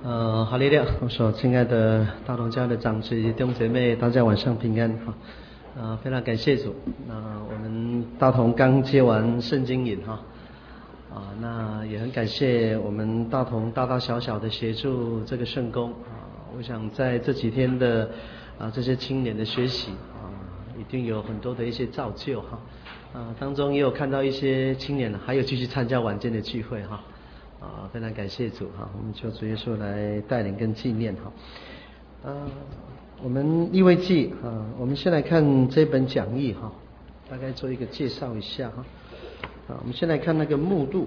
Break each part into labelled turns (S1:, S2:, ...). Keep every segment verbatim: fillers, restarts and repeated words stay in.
S1: 呃，哈利路亚！我说，亲爱的大同家的长子以及弟兄姐妹，大家晚上平安哈！呃，非常感谢主。那我们大同刚接完圣经营哈，啊，那也很感谢我们大同大大小小的协助这个圣工啊。我想在这几天的啊这些青年的学习啊，一定有很多的一些造就哈。啊，当中也有看到一些青年还有继续参加晚间的聚会哈。啊，非常感谢主哈，我们就主耶稣来带领跟纪念哈。呃，我们利未记啊，我们先来看这本讲义哈，大概做一个介绍一下哈。啊，我们先来看那个目录。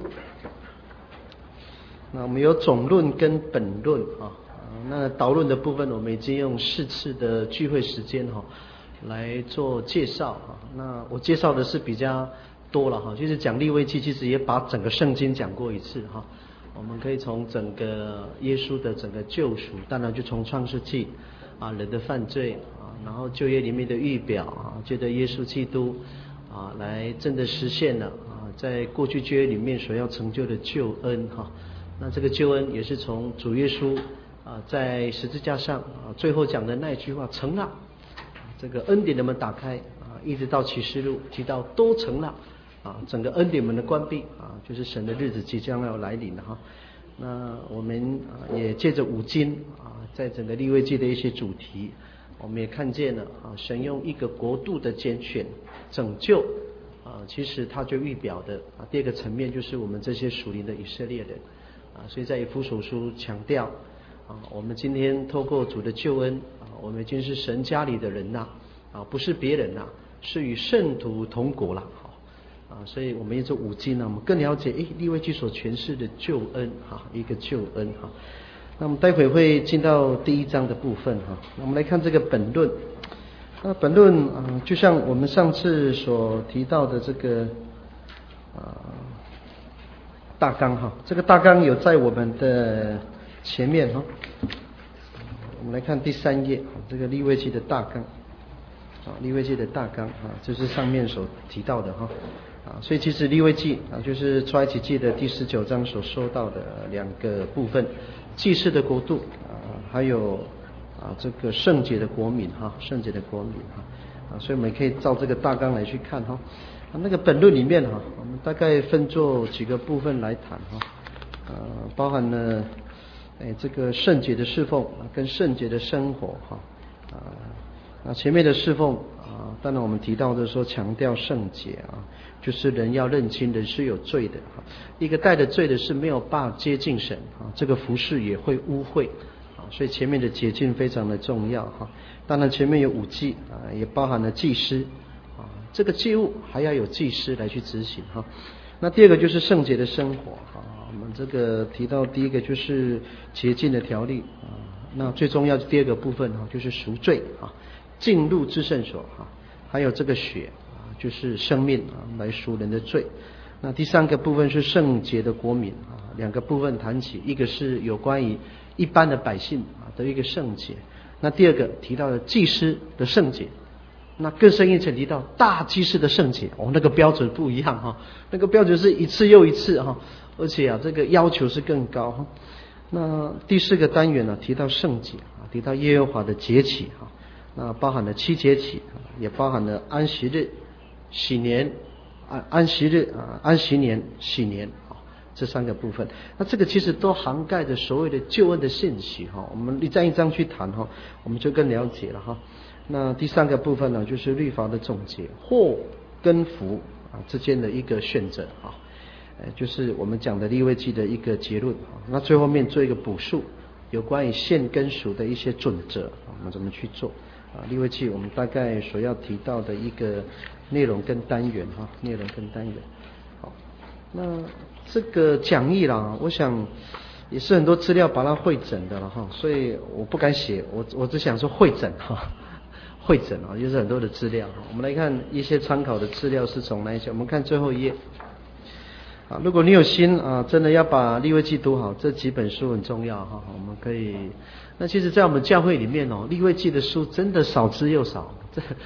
S1: 那我们有总论跟本论啊，那导论的部分我们已经用四次的聚会时间哈来做介绍啊。那我介绍的是比较多了哈，就是讲利未记，其实也把整个圣经讲过一次哈。我们可以从整个耶稣的整个救赎，当然就从创世纪啊人的犯罪啊，然后旧约里面的预表啊，借着耶稣基督啊来真的实现了啊，在过去旧约里面所要成就的救恩哈。那这个救恩也是从主耶稣啊在十字架上啊最后讲的那句话成了，这个恩典的门打开啊，一直到启示录提到都成了。啊，整个恩典门的关闭啊，就是神的日子即将要来临了哈。那我们啊也借着五经啊，在整个利未记的一些主题，我们也看见了啊，神用一个国度的拣选拯救啊，其实他就预表的啊，第二个层面就是我们这些属灵的以色列人啊，所以在以弗所书强调啊，我们今天透过主的救恩啊，我们已经是神家里的人呐啊，不是别人呐，是与圣徒同国了。啊，所以我们这五经呢，我们更了解诶利未记所诠释的救恩哈，一个救恩哈。那我们待会会进到第一章的部分哈。那我们来看这个本论。那本论啊、呃，就像我们上次所提到的这个啊、呃、大纲哈，这个大纲有在我们的前面哈。我们来看第三页，这个利未记的大纲。啊，利未记的大纲啊，就是上面所提到的哈。啊，所以其实利未记啊，就是出埃及记的第十九章所说到的两个部分，祭祀的国度啊，还有啊这个圣洁的国民哈，圣洁的国民哈啊，所以我们可以照这个大纲来去看哈。啊，那个本论里面哈，我们大概分作几个部分来谈哈，呃，包含了哎这个圣洁的侍奉啊，跟圣洁的生活哈啊。那前面的侍奉啊，当然我们提到的说强调圣洁啊，就是人要认清人是有罪的哈，一个带着罪的是没有办法接近神啊，这个服事也会污秽啊，所以前面的洁净非常的重要哈。当然前面有五祭啊，也包含了祭司啊，这个祭物还要有祭司来去执行哈。那第二个就是圣洁的生活啊，我们这个提到第一个就是洁净的条例啊，那最重要的第二个部分哈，就是赎罪啊。进入至圣所哈，还有这个血啊，就是生命啊，来赎人的罪。那第三个部分是圣洁的国民啊，两个部分谈起，一个是有关于一般的百姓啊的一个圣洁，那第二个提到了祭司的圣洁，那更深一层提到大祭司的圣洁，哦，那个标准不一样哈，那个标准是一次又一次哈，而且啊，这个要求是更高哈。那第四个单元呢，提到圣洁啊，提到耶和华的节期哈。那包含了七节期，也包含了安息日、喜年、安安息日啊、安息年、喜年啊这三个部分。那这个其实都涵盖着所谓的救恩的信息哈。我们一章一章去谈哈，我们就更了解了哈。那第三个部分呢，就是律法的总结，祸跟福啊之间的一个选择啊，呃，就是我们讲的利未记的一个结论啊。那最后面做一个补述，有关于献跟赎的一些准则，我们怎么去做？啊，利未记我们大概所要提到的一个内容跟单元哈，内容跟单元。好，那这个讲义啦，我想也是很多资料把它汇整的了哈，所以我不敢写，我我只想说汇整哈，汇整啊，就是很多的资料。我们来看一些参考的资料是从哪一些？我们看最后一页。啊，如果你有心啊，真的要把利未记读好，这几本书很重要哈。我们可以，那其实，在我们教会里面哦，利未记的书真的少之又少。这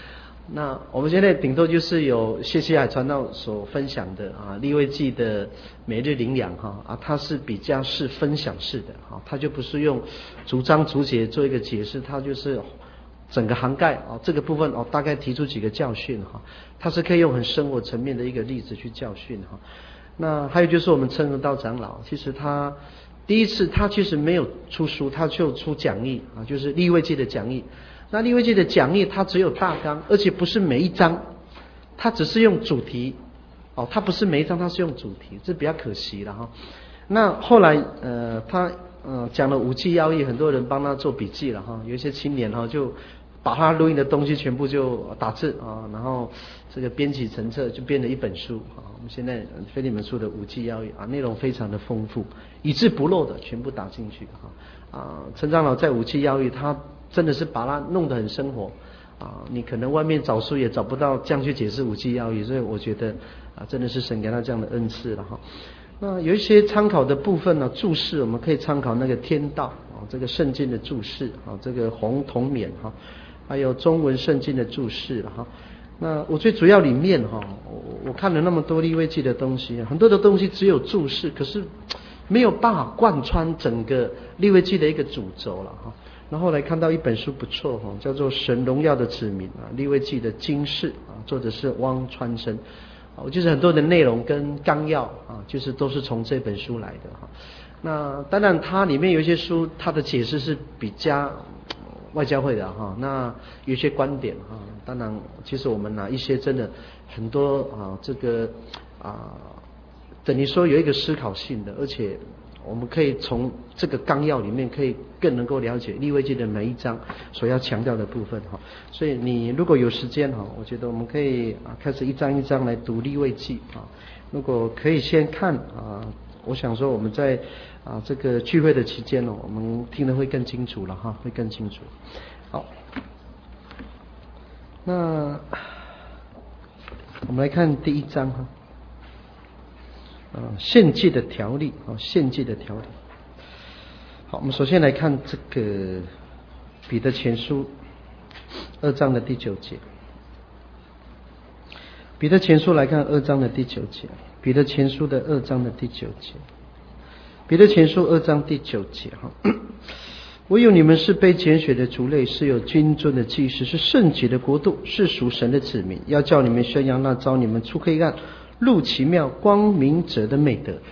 S1: 那我们现在顶多就是有谢谢海传道所分享的啊，利未记的每日灵粮哈啊，它是比较是分享式的啊，它就不是用逐章逐节做一个解释，它就是整个涵盖啊这个部分哦，大概提出几个教训哈，它是可以用很生活层面的一个例子去教训哈。那还有就是我们称道长老，其实他第一次他其实没有出书，他就出讲义啊，就是利未记的讲义。那利未记的讲义它只有大纲，而且不是每一章，它只是用主题哦，它不是每一章它是用主题，这比较可惜了哈。那后来呃他呃讲了五纪要义，很多人帮他做笔记了哈，有一些青年哈就把他录音的东西全部就打字啊，然后这个编辑成册就编了一本书啊。我们现在腓利门书的五纪要义啊，内容非常的丰富，一字不漏的全部打进去哈啊。陈长老在五纪要义他真的是把它弄得很生活啊，你可能外面找书也找不到这样去解释五纪要义，所以我觉得啊，真的是神给他这样的恩赐了哈。那有一些参考的部分呢，注释我们可以参考那个天道啊，这个圣经的注释啊，这个洪同勉哈，还有中文圣经的注释了哈。那我最主要里面哈，我我看了那么多利未记的东西，很多的东西只有注释，可是没有办法贯穿整个利未记的一个主轴了哈。然后来看到一本书不错哈，叫做《神荣耀的子民》啊，利未记的经释啊，作者是汪川生。我就是很多的内容跟纲要啊，就是都是从这本书来的哈。那当然它里面有一些书，它的解释是比较外教会的哈。那有些观点哈，当然其实我们拿一些真的很多啊，这个啊，等于说有一个思考性的，而且我们可以从这个纲要里面可以更能够了解利未记的每一章所要强调的部分哈。所以你如果有时间哈，我觉得我们可以啊开始一章一章来读利未记啊。如果可以先看啊，我想说我们在啊这个聚会的期间呢，我们听得会更清楚了哈，会更清楚。好，那我们来看第一章哈。啊，献祭的条例啊，献祭的条例。好，我们首先来看这个彼得前书二章的第九节。彼得前书来看二章的第九节，彼得前书的二章的第九节，彼得前书二章第九节哈。唯有你们是被拣选的族类，是有君尊的祭司，是圣洁的国度，是属神的子民，要叫你们宣扬那召你们出黑暗入奇妙光明者的美德。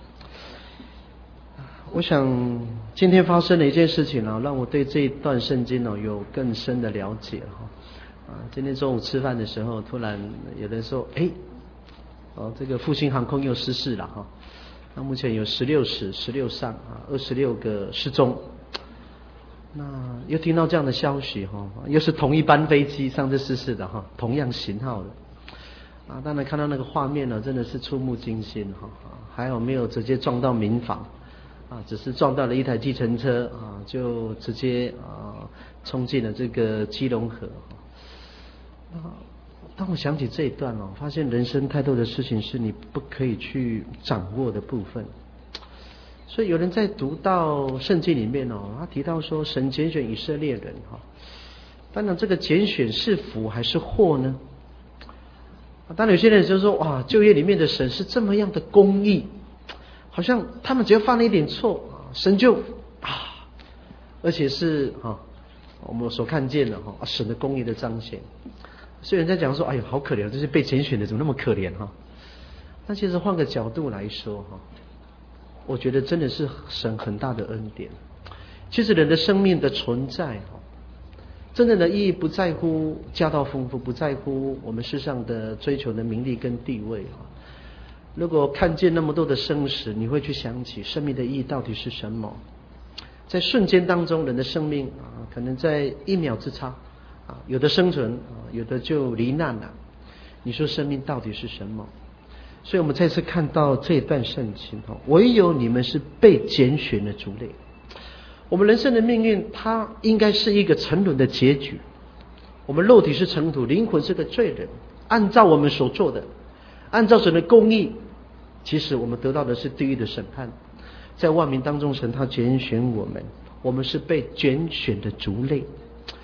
S1: 我想今天发生的一件事情呢，让我对这一段圣经呢有更深的了解哈。啊，今天中午吃饭的时候，突然有人说，哎，哦，这个复兴航空又失事了哈。那目前有十六死、十六伤啊，二十六个失踪。那又听到这样的消息哈，又是同一班飞机上次失事的哈，同样型号的。啊，当然看到那个画面呢，真的是触目惊心哈！还好没有直接撞到民房，啊，只是撞到了一台计程车啊，就直接啊冲进了这个基隆河。啊，当我想起这一段哦，发现人生太多的事情是你不可以去掌握的部分。所以有人在读到圣经里面哦，他提到说神拣选以色列人哈，当然这个拣选是福还是祸呢？当然有些人就说哇，旧约里面的神是这么样的公义，好像他们只要犯了一点错，神就啊，而且是啊我们所看见的哈神的公义的彰显。所以人家讲说，哎呦好可怜，这些被拣选的怎么那么可怜哈？那其实换个角度来说哈，我觉得真的是神很大的恩典。其实人的生命的存在哈，真正的意义不在乎家道丰富，不在乎我们世上的追求的名利跟地位啊。如果看见那么多的生死，你会去想起生命的意义到底是什么？在瞬间当中，人的生命啊，可能在一秒之差啊，有的生存啊，有的就罹难了。你说生命到底是什么？所以我们再次看到这一段圣经哦，唯有你们是被拣选的族类。我们人生的命运，它应该是一个沉沦的结局。我们肉体是尘土，灵魂是个罪人。按照我们所做的，按照神的公义，其实我们得到的是地狱的审判。在万民当中，神他拣选我们，我们是被拣选的族类。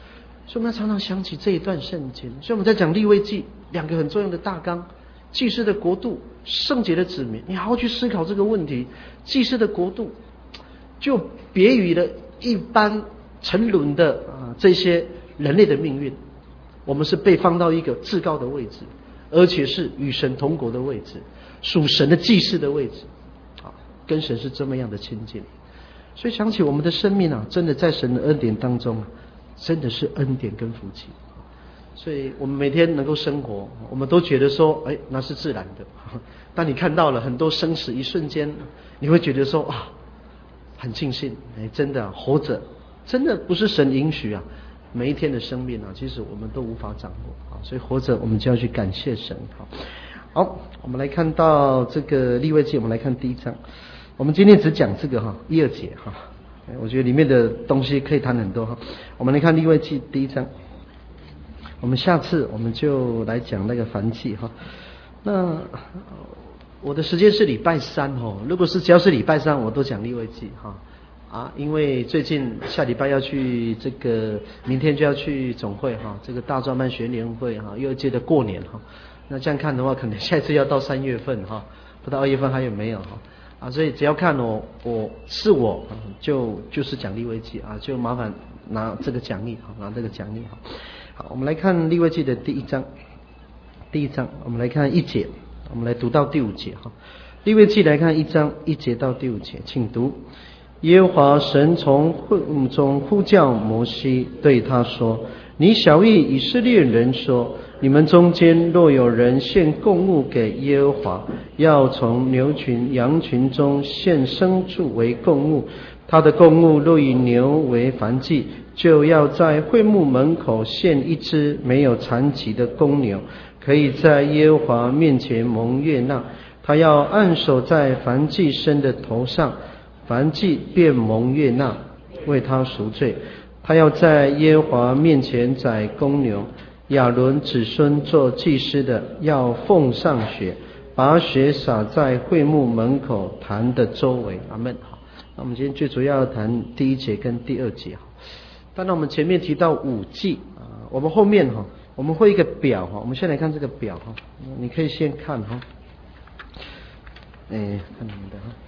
S1: 所以我们要常常想起这一段圣经。所以我们在讲利未记两个很重要的大纲：祭司的国度、圣洁的子民。你好好去思考这个问题。祭司的国度就别于了一般沉沦的啊这些人类的命运，我们是被放到一个至高的位置，而且是与神同国的位置，属神的祭司的位置，啊，跟神是这么样的亲近。所以想起我们的生命啊，真的在神的恩典当中啊，真的是恩典跟福气。所以我们每天能够生活，我们都觉得说，哎，那是自然的。当你看到了很多生死一瞬间，你会觉得说啊，很庆幸，哎，真的、啊、活着，真的不是神允许啊。每一天的生命啊，其实我们都无法掌握啊，所以活着我们就要去感谢神。好，好，我们来看到这个利未记，我们来看第一章。我们今天只讲这个哈一二节哈，我觉得里面的东西可以谈很多哈。我们来看利未记第一章，我们下次我们就来讲那个燔祭哈。那我的时间是礼拜三哦，如果是只要是礼拜三，我都讲利未记哈。啊，因为最近下礼拜要去这个，明天就要去总会哈，这个大专班学联会哈，又接着过年哈。那这样看的话，可能下一次要到三月份哈，不知道二月份还有没有哈。啊，所以只要看我，我是我就就是讲利未记啊，就麻烦拿这个讲义哈，拿这个讲义哈。好，我们来看利未记的第一章，第一章我们来看一节，我们来读到第五节哈。利未记来看一章一节到第五节，请读。耶和华神从会幕中呼叫摩西，对他说：你晓谕以色列人说，你们中间若有人献供物给耶和华，要从牛群羊群中献牲畜为供物，他的供物若以牛为燔祭，就要在会幕门口献一只没有残疾的公牛，可以在耶和华面前蒙悦纳。他要按手在燔祭牲的头上，燔祭便蒙悦纳，为他赎罪。他要在耶和华面前宰公牛，亚伦子孙做祭司的要奉上血，把血洒在会幕门口坛的周围。阿们。好，那我们今天最主要谈第一节跟第二节。当然我们前面提到五祭啊，我们后面哈我们会一个表哈，我们先来看这个表哈，你可以先看哈，哎，看你们的哈。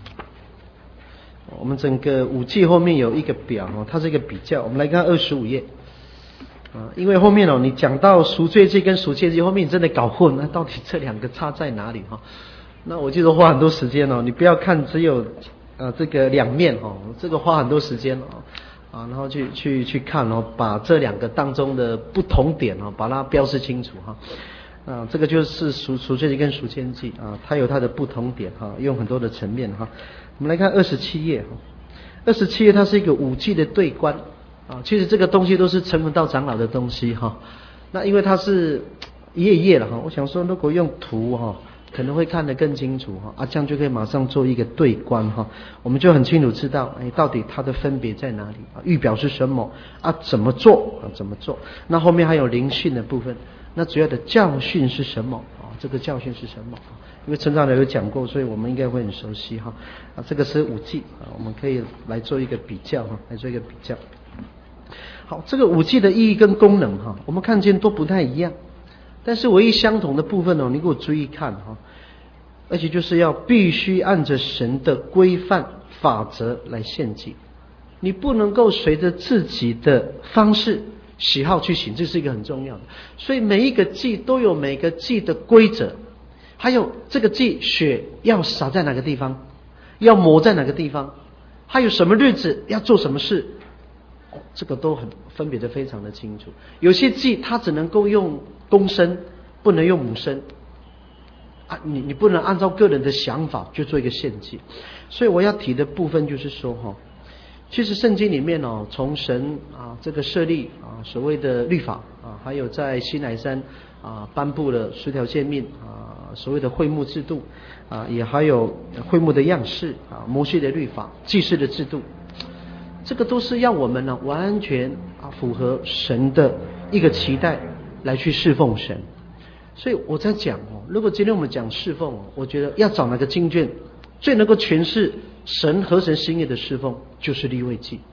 S1: 我们整个五祭后面有一个表哦，它是一个比较。我们来看二十五页啊，因为后面哦，你讲到赎罪祭跟赎愆祭，后面你真的搞混，那到底这两个差在哪里哈？那我记得花很多时间哦，你不要看只有呃这个两面哦，这个花很多时间哦啊，然后去去去看哦，把这两个当中的不同点哦，把它标示清楚哈。啊，这个就是赎赎罪祭跟赎愆祭啊，它有它的不同点哈，用很多的层面哈。我们来看二十七页，二十七页它是一个五祭的对观啊，其实这个东西都是陈文道长老的东西哈。那因为它是一页一页了哈，我想说如果用图哈，可能会看得更清楚哈，啊，这样就可以马上做一个对观哈，我们就很清楚知道，哎，到底它的分别在哪里啊？预表是什么啊？怎么做啊？怎么做？那后面还有灵训的部分，那主要的教训是什么啊？这个教训是什么？因为陈长老有讲过，所以我们应该会很熟悉哈。啊，这个是五祭啊，我们可以来做一个比较哈，来做一个比较。好，这个五祭的意义跟功能哈，我们看见都不太一样，但是唯一相同的部分哦，你给我注意看哈，而且就是要必须按着神的规范法则来献祭，你不能够随着自己的方式喜好去行，这是一个很重要的。所以每一个祭都有每个祭的规则。还有这个祭血要洒在哪个地方，要抹在哪个地方，还有什么日子要做什么事，哦，这个都很分别的非常的清楚。有些祭它只能够用公生，不能用母生啊，你你不能按照个人的想法就做一个献祭。所以我要提的部分就是说哈，其实圣经里面哦，从神啊这个设立啊所谓的律法啊，还有在西乃山啊颁布了十条诫命啊，所谓的会幕制度啊，也还有会幕的样式啊，摩西的律法、祭祀的制度，这个都是要我们呢完全啊符合神的一个期待来去侍奉神。所以我在讲哦，如果今天我们讲侍奉，我觉得要找哪个经卷最能够诠释神合神心意的侍奉，就是利未记。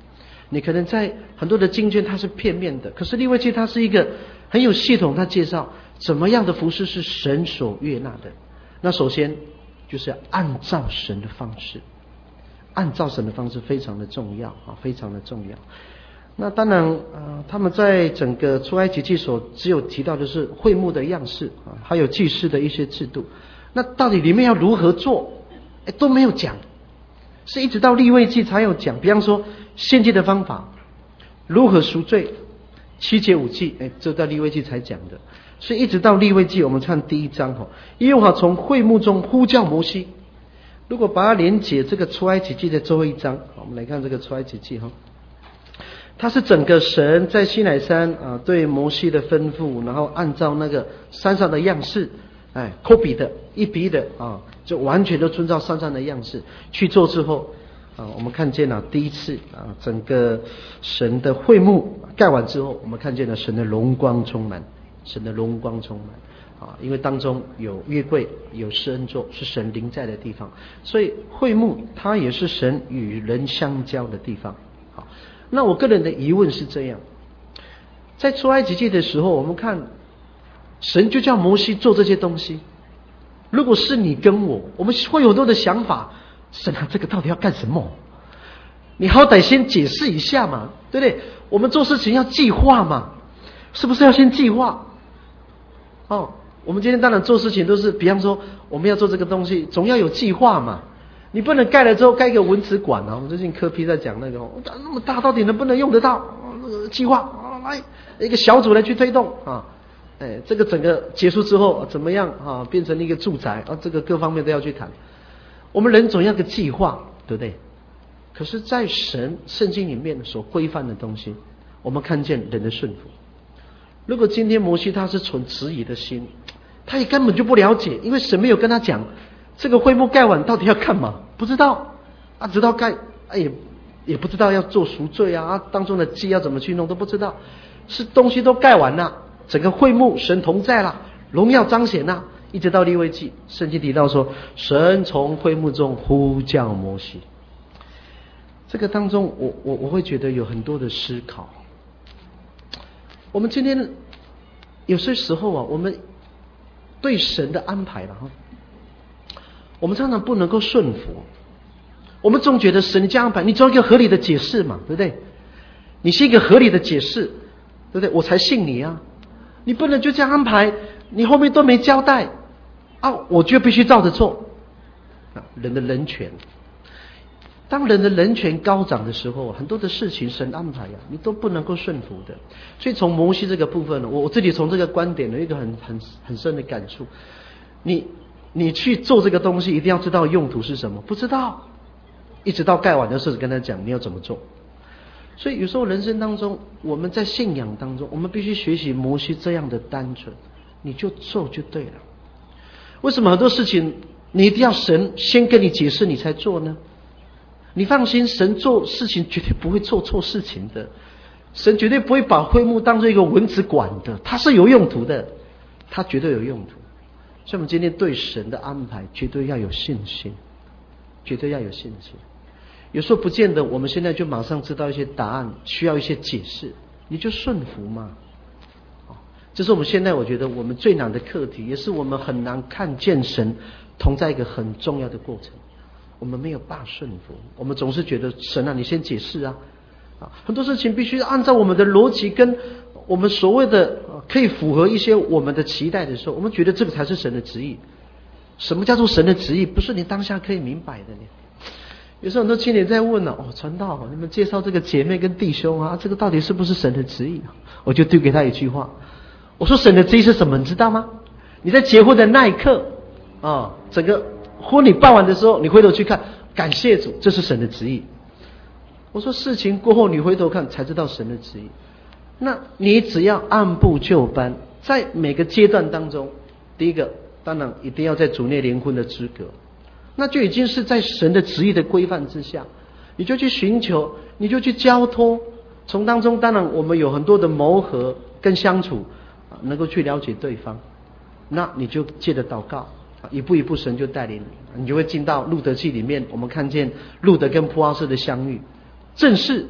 S1: 你可能在很多的经卷它是片面的，可是利未记它是一个很有系统，它介绍怎么样的服事是神所悦纳的。那首先就是要按照神的方式，按照神的方式非常的重要啊，非常的重要。那当然呃，他们在整个出埃及记所只有提到的是会幕的样式啊，还有祭祀的一些制度。那到底里面要如何做，哎都没有讲，是一直到利未记才有讲。比方说献祭的方法，如何赎罪，七节五祭，哎，这到利未记才讲的。所以一直到利未记，我们看第一章哈，耶和华从会幕中呼叫摩西。如果把它连结这个出埃及记的最后一章，好，我们来看这个出埃及记哈。它是整个神在西乃山啊对摩西的吩咐，然后按照那个山上的样式，哎，抠笔的一笔的啊，就完全都遵照山上的样式去做之后啊，我们看见了第一次啊，整个神的会幕盖完之后，我们看见了神的荣光充满，神的荣光充满啊，因为当中有约柜，有施恩座，是神临在的地方，所以会幕它也是神与人相交的地方。好。那我个人的疑问是这样，在出埃及记的时候，我们看神就叫摩西做这些东西。如果是你跟我，我们会有很多的想法，神啊，这个到底要干什么？你好歹先解释一下嘛，对不对？我们做事情要计划嘛，是不是要先计划？哦，我们今天当然做事情都是，比方说我们要做这个东西，总要有计划嘛。你不能盖了之后盖一个文字馆啊！我们最近科批在讲那个，那么大到底能不能用得到？那个计划啊，来一个小组来去推动啊，哎，这个整个结束之后怎么样啊？变成一个住宅啊，这个各方面都要去谈。我们人总要个计划，对不对？可是，在神圣经里面所规范的东西，我们看见人的顺服。如果今天摩西他是存质疑的心，他也根本就不了解，因为神没有跟他讲。这个会幕盖完到底要干嘛？不知道啊，直到盖，哎也也不知道要做赎罪啊，啊当中的祭要怎么去弄都不知道，是东西都盖完了，整个会幕神同在了，荣耀彰显了，一直到利未记，圣经提到说，神从会幕中呼叫摩西。这个当中我我我会觉得有很多的思考。我们今天有些时候啊，我们对神的安排了哈。我们常常不能够顺服，我们总觉得神这样安排，你只要一个合理的解释嘛，对不对？你是一个合理的解释，对不对？我才信你啊！你不能就这样安排，你后面都没交代啊，我就必须照着做。啊，人的人权，当人的人权高涨的时候，很多的事情神安排啊，你都不能够顺服的。所以从摩西这个部分呢，我我自己从这个观点有一个很很很深的感触，你。你去做这个东西，一定要知道用途是什么，不知道，一直到盖完的时候跟他讲你要怎么做。所以有时候人生当中，我们在信仰当中，我们必须学习摩西这样的单纯，你就做就对了。为什么很多事情你一定要神先跟你解释你才做呢？你放心，神做事情绝对不会做错事情的，神绝对不会把会幕当作一个文字馆的，它是有用途的，它绝对有用途。所以我们今天对神的安排绝对要有信心，绝对要有信心。有时候不见得我们现在就马上知道一些答案，需要一些解释，你就顺服嘛。这是我们现在我觉得我们最难的课题，也是我们很难看见神同在一个很重要的过程。我们没有办法顺服，我们总是觉得神啊，你先解释啊，啊，很多事情必须按照我们的逻辑跟我们所谓的可以符合一些我们的期待的时候，我们觉得这个才是神的旨意。什么叫做神的旨意？不是你当下可以明白的呢。有时候很多青年在问了，哦，传道，你们介绍这个姐妹跟弟兄啊，这个到底是不是神的旨意？我就丢给他一句话，我说神的旨意是什么？你知道吗？你在结婚的那一刻啊，整个婚礼办完的时候，你回头去看，感谢主，这是神的旨意。我说事情过后你回头看才知道神的旨意。那你只要按部就班，在每个阶段当中，第一个当然一定要在主内联婚的资格，那就已经是在神的旨意的规范之下，你就去寻求，你就去交托，从当中当然我们有很多的磨合跟相处，能够去了解对方，那你就借着祷告，一步一步神就带领你，你就会进到路德记里面，我们看见路德跟波阿斯的相遇，正是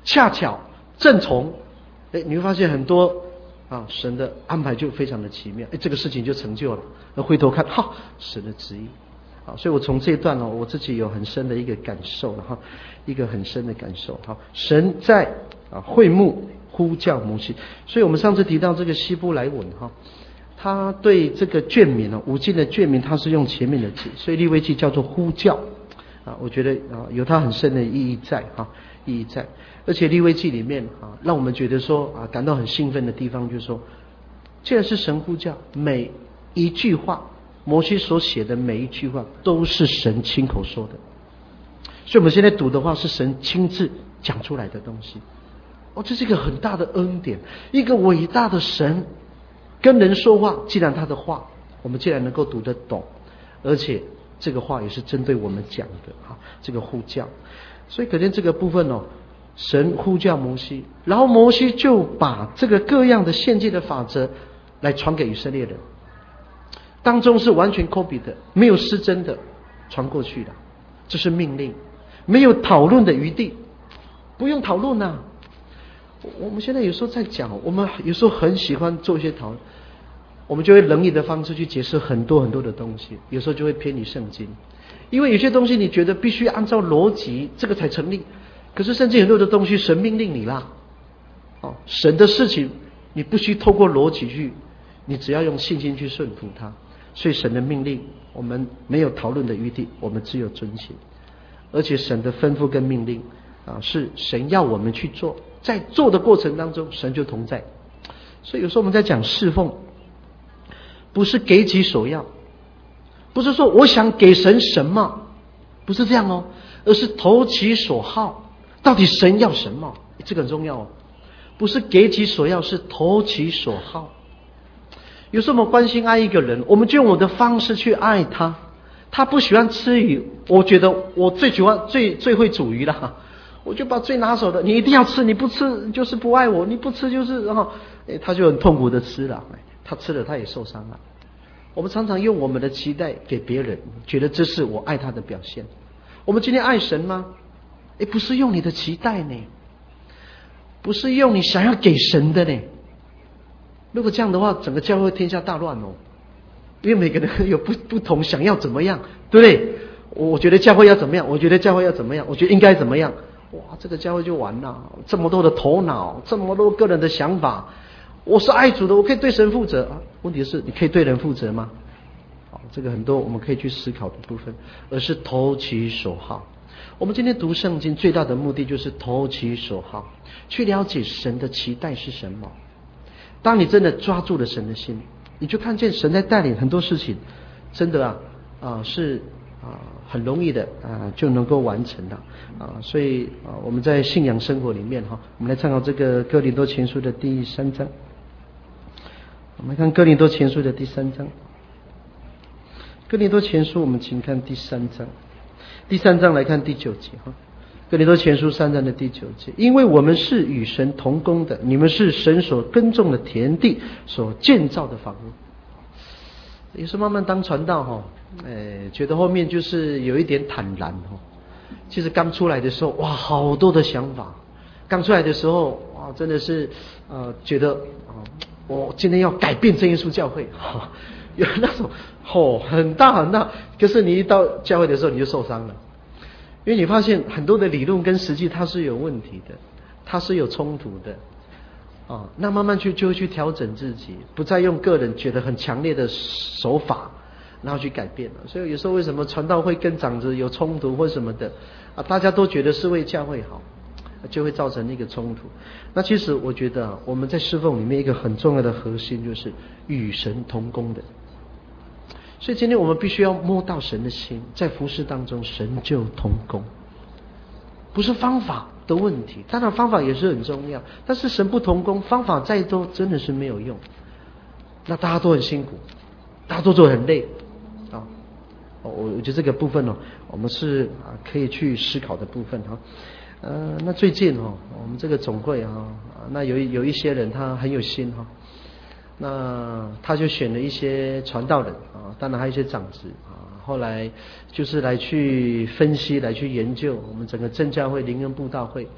S1: 恰巧正从，哎，你会发现很多啊，神的安排就非常的奇妙，哎，这个事情就成就了。那回头看，哈，神的旨意。好，所以我从这一段哦，我自己有很深的一个感受了哈，一个很深的感受。好，神在啊会幕呼叫摩西，所以我们上次提到这个希伯来文哈，他对这个卷名哦，五经的卷名，他是用前面的字，所以利未记叫做呼叫啊，我觉得啊有它很深的意义在哈，意义在。而且利未记里面啊，让我们觉得说啊感到很兴奋的地方，就是说，既然是神呼叫，每一句话。摩西所写的每一句话都是神亲口说的，所以我们现在读的话是神亲自讲出来的东西。哦，这是一个很大的恩典，一个伟大的神跟人说话，既然他的话我们既然能够读得懂，而且这个话也是针对我们讲的啊，这个呼叫。所以可见这个部分哦，神呼叫摩西，然后摩西就把这个各样的献祭的法则来传给以色列人。当中是完全 copy 的，没有失真的传过去的，这是命令，没有讨论的余地，不用讨论啊。我们现在有时候在讲，我们有时候很喜欢做一些讨论，我们就会人意的方式去解释很多很多的东西，有时候就会偏离圣经，因为有些东西你觉得必须按照逻辑这个才成立，可是圣经很多的东西神命令你啦，哦，神的事情你不需透过逻辑去，你只要用信心去顺服它。所以神的命令我们没有讨论的余地，我们只有遵行。而且神的吩咐跟命令啊，是神要我们去做，在做的过程当中神就同在。所以有时候我们在讲侍奉，不是给己所要，不是说我想给神什么，不是这样哦，而是投其所好。到底神要什么，这个很重要哦，不是给己所要，是投其所好。有时候我们关心爱一个人，我们就用我的方式去爱他。他不喜欢吃鱼，我觉得我最喜欢最最会煮鱼了，我就把最拿手的，你一定要吃，你不吃就是不爱我，你不吃就是然后，哎，他就很痛苦的吃了，他吃了他也受伤了。我们常常用我们的期待给别人，觉得这是我爱他的表现。我们今天爱神吗？哎，不是用你的期待呢，不是用你想要给神的呢。如果这样的话，整个教会天下大乱哦，因为每个人有不不同想要怎么样，对不对？我觉得教会要怎么样，我觉得教会要怎么样，我觉得应该怎么样，哇，这个教会就完了。这么多的头脑，这么多个人的想法，我是爱主的，我可以对神负责啊。问题是，你可以对人负责吗？好，这个很多我们可以去思考的部分，而是投其所好。我们今天读圣经最大的目的就是投其所好，去了解神的期待是什么。当你真的抓住了神的心，你就看见神在带领很多事情，真的啊啊是啊很容易的啊就能够完成的啊。所以啊我们在信仰生活里面哈，我们来参考这个哥林多前书的第三章。我们看哥林多前书的第三章。哥林多前书我们请看第三章，第三章来看第九节哈。哥林多前书三章的第九节，因为我们是与神同工的，你们是神所耕种的田地，所建造的房屋。有时候慢慢当传道哈，哎，觉得后面就是有一点坦然哈。其实刚出来的时候，哇，好多的想法。刚出来的时候，哇，真的是呃，觉得啊、呃，我今天要改变真耶稣教会，哈，有那种哦很大很大。可是你一到教会的时候，你就受伤了。因为你发现很多的理论跟实际它是有问题的，它是有冲突的啊。那慢慢去就会去调整自己，不再用个人觉得很强烈的手法，然后去改变了。所以有时候为什么传道会跟长子有冲突或什么的啊？大家都觉得是为教会好，就会造成一个冲突。那其实我觉得、啊、我们在侍奉里面一个很重要的核心就是与神同工的。所以今天我们必须要摸到神的心，在服事当中神就同工，不是方法的问题，当然方法也是很重要，但是神不同工，方法再多真的是没有用。那大家都很辛苦，大家都做得很累啊。我我觉得这个部分哦，我们是啊可以去思考的部分哈。呃，那最近哦，我们这个总会哈，那有有一些人他很有心哈。那他就选了一些传道人啊，当然还有一些长子啊，后来就是来去分析、来去研究我们整个真教会灵恩布道会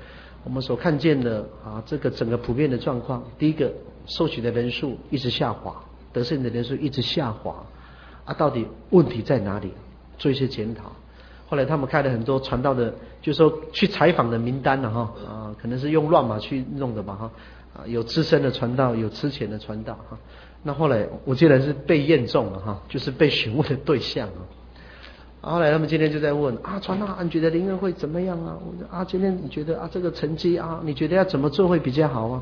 S1: 我们所看见的啊，这个整个普遍的状况，第一个受洗的人数一直下滑，得胜的人数一直下滑啊，到底问题在哪里？做一些检讨。后来他们开了很多传道的，就是说去采访的名单了哈啊，可能是用乱码去弄的吧哈啊，有资深的传道，有之前的传道哈。那后来我记得是被验中了哈，就是被询问的对象啊。后来他们今天就在问啊，传道，你觉得灵恩会怎么样啊？我说啊，今天你觉得啊，这个成绩啊，你觉得要怎么做会比较好啊？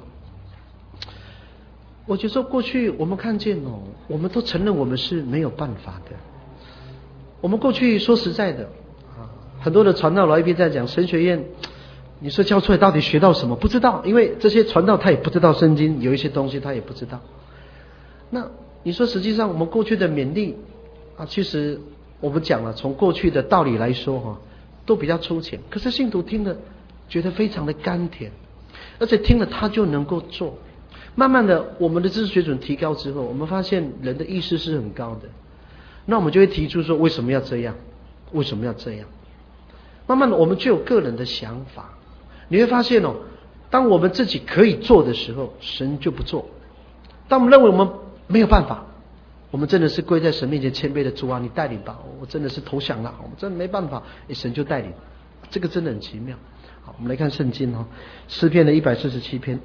S1: 我就说过去我们看见哦，我们都承认我们是没有办法的。我们过去说实在的啊，很多的传道老一边在讲神学院，你说教出来到底学到什么？不知道，因为这些传道他也不知道圣经，有一些东西他也不知道。那你说实际上我们过去的勉励啊，其实。我们讲了，从过去的道理来说哈，都比较粗浅，可是信徒听了觉得非常的甘甜，而且听了他就能够做。慢慢的，我们的知识水准提高之后，我们发现人的意识是很高的，那我们就会提出说为什么要这样？为什么要这样？慢慢的，我们就有个人的想法。你会发现哦，当我们自己可以做的时候，神就不做；当我们认为我们没有办法，我们真的是跪在神面前谦卑的主啊，你带领吧，我真的是投降了，我们真的没办法，神就带领，这个真的很奇妙。好，我们来看圣经哈，诗篇的一百四十七篇，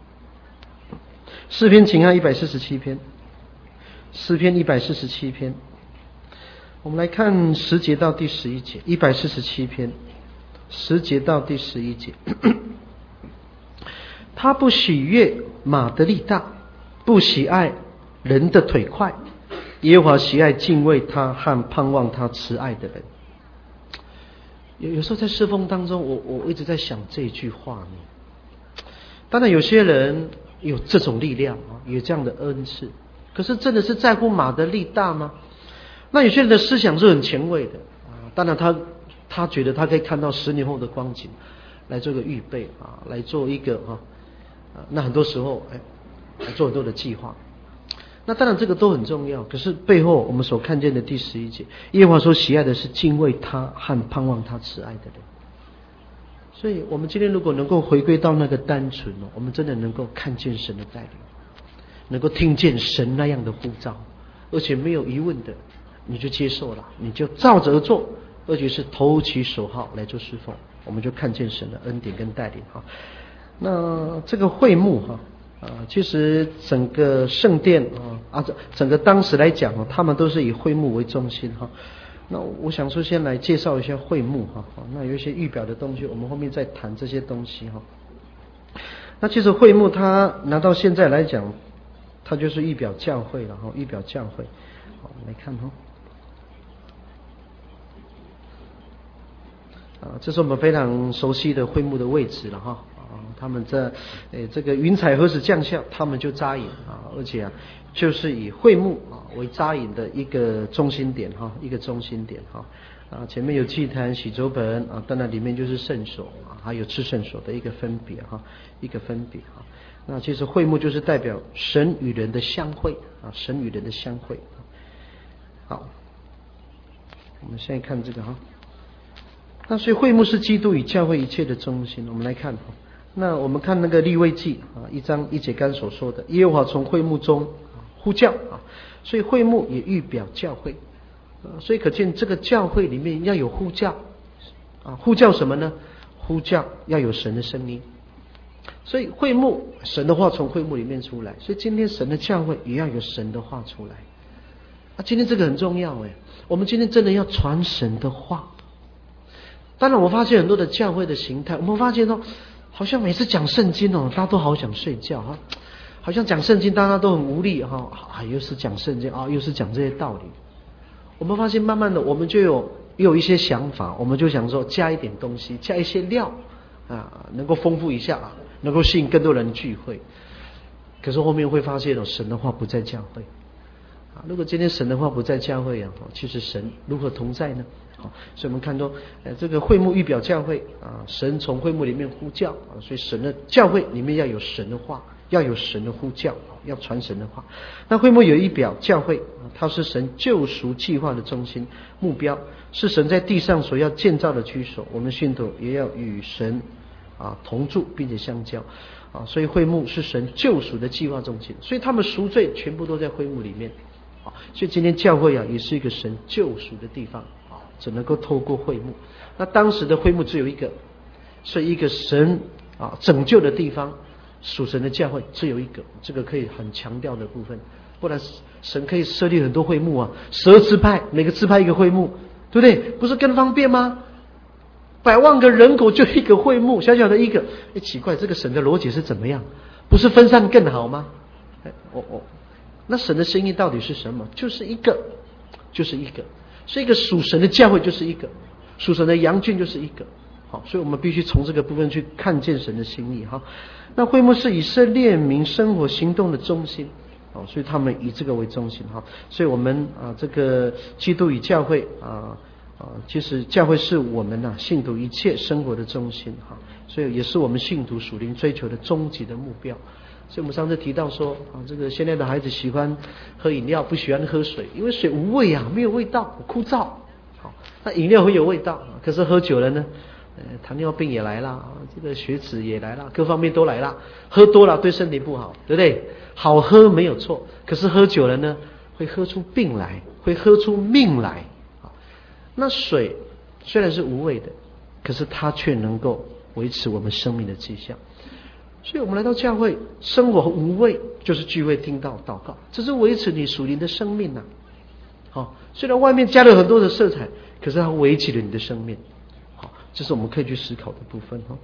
S1: 诗篇请看一百四十七篇，诗篇一百四十七篇，我们来看十节到第十一节，一百四十七篇十节到第十一节。他不喜悦马的力大，不喜爱人的腿快，耶和华喜爱敬畏他和盼望他慈爱的人。有有时候在侍奉当中，我我一直在想这一句话呢。当然有些人有这种力量啊，有这样的恩赐，可是真的是在乎马的力大吗？那有些人的思想是很前卫的啊，当然他他觉得他可以看到十年后的光景，来做个预备啊，来做一个啊，那很多时候哎，来做很多的计划。那当然这个都很重要，可是背后我们所看见的第十一节，耶和华所喜爱的是敬畏他和盼望他慈爱的人。所以我们今天如果能够回归到那个单纯，我们真的能够看见神的带领，能够听见神那样的呼召，而且没有疑问的你就接受了，你就照着做，而且是投其所好来做侍奉，我们就看见神的恩典跟带领哈。那这个会幕哈啊，其实整个圣殿啊啊，整个当时来讲啊，他们都是以会幕为中心哈。那我想说，先来介绍一下会幕哈。那有一些预表的东西，我们后面再谈这些东西哈。那其实会幕它拿到现在来讲，它就是预表教会了哈，预表教会。好，我们来看哈。啊，这是我们非常熟悉的会幕的位置了哈。啊，他们在诶这个云彩何时降下，他们就扎营啊，而且啊，就是以会幕啊为扎营的一个中心点哈，一个中心点哈。啊，前面有祭坛、洗濯盆啊，当然里面就是圣所啊，还有至圣所的一个分别哈，一个分别哈。那其实会幕就是代表神与人的相会啊，神与人的相会。好，我们现在看这个哈。那所以会幕是基督与教会一切的中心。我们来看哈。那我们看那个利未记啊，一章一节刚所说的，耶和华从会幕中呼叫啊，所以会幕也预表教会，啊，所以可见这个教会里面要有呼叫啊，呼叫什么呢？呼叫要有神的声音，所以会幕神的话从会幕里面出来，所以今天神的教会也要有神的话出来啊，今天这个很重要哎，我们今天真的要传神的话。当然我发现很多的教会的形态，我们发现到好像每次讲圣经哦，大家都好想睡觉哈，好像讲圣经大家都很无力哈，啊又是讲圣经啊，又是讲这些道理。我们发现慢慢的我们就有有一些想法，我们就想说加一点东西，加一些料啊，能够丰富一下，能够吸引更多人聚会。可是后面会发现哦，神的话不在教会啊。如果今天神的话不在教会啊，其实神如何同在呢？好，所以我们看到，呃，这个会幕预表教会啊，神从会幕里面呼叫啊，所以神的教会里面要有神的话，要有神的呼叫，要传神的话。那会幕有一表教会，它是神救赎计划的中心目标，是神在地上所要建造的居所。我们信徒也要与神啊同住并且相交啊，所以会幕是神救赎的计划中心，所以他们赎罪全部都在会幕里面啊，所以今天教会啊也是一个神救赎的地方啊，只能够透过会幕。那当时的会幕只有一个，所以一个神啊拯救的地方，属神的教会只有一个，这个可以很强调的部分。不然神可以设立很多会幕啊，十二支派每个支派一个会幕，对不对？不是更方便吗？百万个人口就一个会幕，小小的一个，哎，奇怪，这个神的逻辑是怎么样？不是分散更好吗？哎，哦哦，那神的心意到底是什么？就是一个，就是一个，所以一个属神的教会就是一个，属神的羊群就是一个。好，所以我们必须从这个部分去看见神的心意哈。那会幕是以色列民生活行动的中心。哦，所以他们以这个为中心哈，所以我们啊，这个基督与教会啊啊，其实教会是我们呐、啊、信徒一切生活的中心哈，所以也是我们信徒属灵追求的终极的目标。所以我们上次提到说啊，这个现在的孩子喜欢喝饮料，不喜欢喝水，因为水无味啊，没有味道，枯燥。好，那饮料会有味道，可是喝久了呢？呃，糖尿病也来了，这个血脂也来了，各方面都来了。喝多了对身体不好，对不对？好喝没有错，可是喝久了呢，会喝出病来，会喝出命来。那水虽然是无味的，可是它却能够维持我们生命的迹象。所以我们来到教会，生活无味，就是聚会听到祷告，这是维持你属灵的生命呐、啊。好，虽然外面加了很多的色彩，可是它维持了你的生命。这是我们可以去思考的部分哈。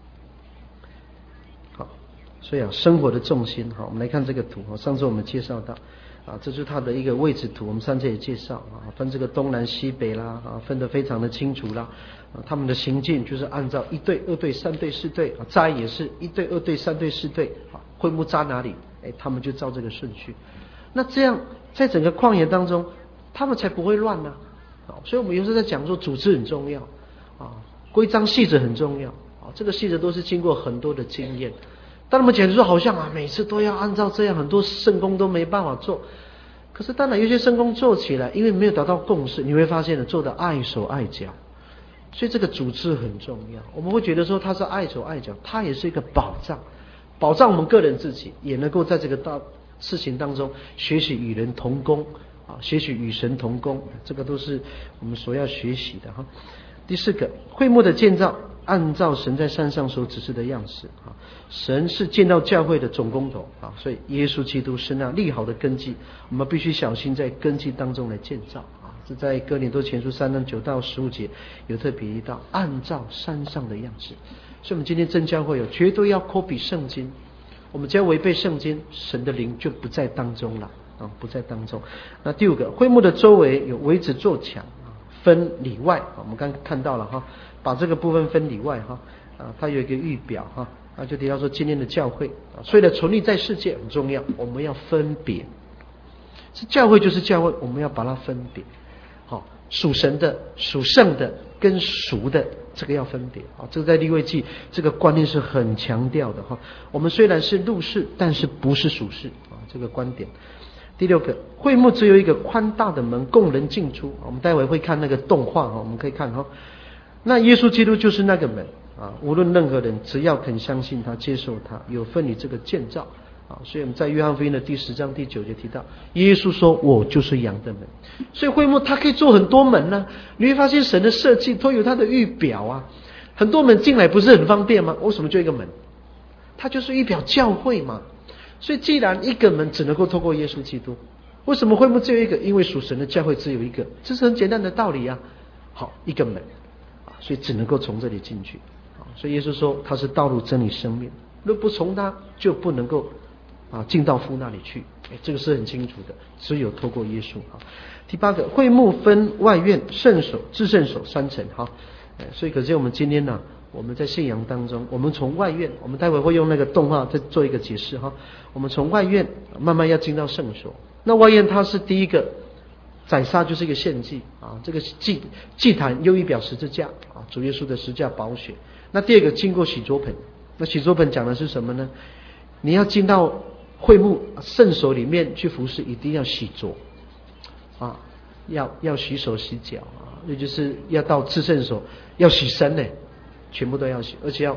S1: 好，所以啊，生活的重心哈，我们来看这个图哈。上次我们介绍到啊，这是它的一个位置图，我们上次也介绍啊，分这个东南西北啦啊，分得非常的清楚啦。啊，他们的行进就是按照一队、二队、三队、四队啊，扎也是一队、二队、三队、四队啊，会幕扎哪里，哎，他们就照这个顺序。那这样在整个旷野当中，他们才不会乱呢、啊。所以我们有时候在讲说组织很重要啊。规章细则很重要啊，这个细则都是经过很多的经验。当我们简直说好像啊，每次都要按照这样，很多圣工都没办法做。可是当然有些圣工做起来，因为没有达到共识，你会发现呢，做的碍手碍脚。所以这个组织很重要。我们会觉得说它是碍手碍脚，它也是一个保障，保障我们个人自己，也能够在这个大事情当中学习与人同工啊，学习与神同工，这个都是我们所要学习的哈。第四个，会幕的建造按照神在山上所指示的样式啊，神是建造教会的总工头啊，所以耶稣基督是那立好的根基，我们必须小心在根基当中来建造啊。这在哥林多前书三章九到十五节有特别提到，按照山上的样式。所以我们今天真教会有绝对要copy圣经，我们只要违背圣经，神的灵就不在当中了啊，不在当中。那第五个，会幕的周围有围子做墙。分里外，我们刚刚看到了哈，把这个部分分里外哈，啊，它有一个预表哈，啊，就提到说今天的教会啊，所以呢，存立在世界很重要，我们要分别，是教会就是教会，我们要把它分别，好，属神的、属圣的跟俗的，这个要分别啊，这个在利未记这个观念是很强调的哈。我们虽然是入世，但是不是属世啊，这个观点。第六个，会幕只有一个宽大的门供人进出，我们待会会看那个动画，我们可以看哈。那耶稣基督就是那个门啊，无论任何人只要肯相信他、接受他，有份于这个建造啊。所以我们在约翰福音的第十章第九节提到，耶稣说我就是羊的门。所以会幕它可以做很多门呢、啊，你会发现神的设计都有它的预表啊，很多门进来不是很方便吗？为什么就一个门？它就是预表教会嘛。所以既然一个门只能够透过耶稣基督，为什么会幕只有一个？因为属神的教会只有一个，这是很简单的道理啊。好，一个门啊，所以只能够从这里进去啊。所以耶稣说他是道路、真理、生命，若不从他，就不能够啊进到父那里去。哎，这个是很清楚的，只有透过耶稣啊。第八个，会幕分外院、圣所、至圣所三层哈。所以可见我们今天呢、啊。我们在信仰当中，我们从外院，我们待会会用那个动画再做一个解释哈。我们从外院慢慢要进到圣所，那外院它是第一个宰杀，就是一个献祭啊，这个祭祭坛又一表十字架啊，主耶稣的十字架宝血。那第二个经过洗濯盆，那洗濯盆讲的是什么呢？你要进到会幕圣所里面去服侍，一定要洗濯啊，要要洗手洗脚啊，也就是要到至圣所要洗身呢。全部都要洗，而且要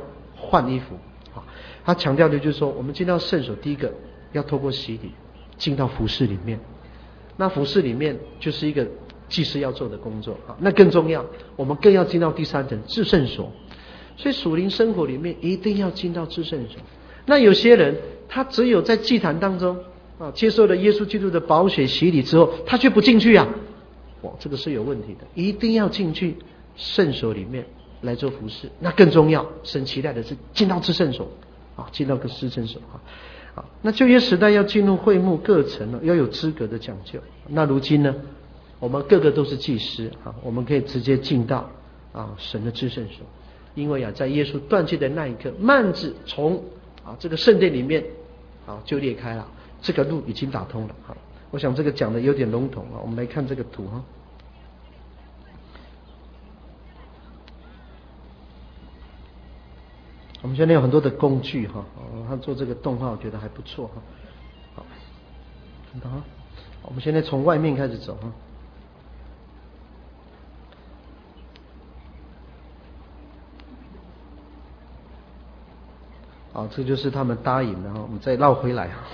S1: 换衣服啊。他强调的就是说，我们进到圣所，第一个要透过洗礼进到服事里面。那服事里面就是一个祭司要做的工作啊。那更重要，我们更要进到第三层至圣所。所以属灵生活里面一定要进到至圣所。那有些人他只有在祭坛当中啊，接受了耶稣基督的宝血洗礼之后，他却不进去啊，哇，这个是有问题的。一定要进去圣所里面来做服事。那更重要，神期待的是进到至圣所啊，进到个至圣所啊。好，那旧约时代要进入会幕各层呢，要有资格的讲究。那如今呢，我们个个都是祭司啊，我们可以直接进到啊神的至圣所。因为啊，在耶稣断气的那一刻，幔子从啊这个圣殿里面啊就裂开了，这个路已经打通了。好，我想这个讲的有点笼统啊，我们来看这个图哈。我们现在有很多的工具哈，他做这个动画我觉得还不错哈。好，看到哈，我们现在从外面开始走哈。好，这就是他们答应的哈，我们再绕回来哈。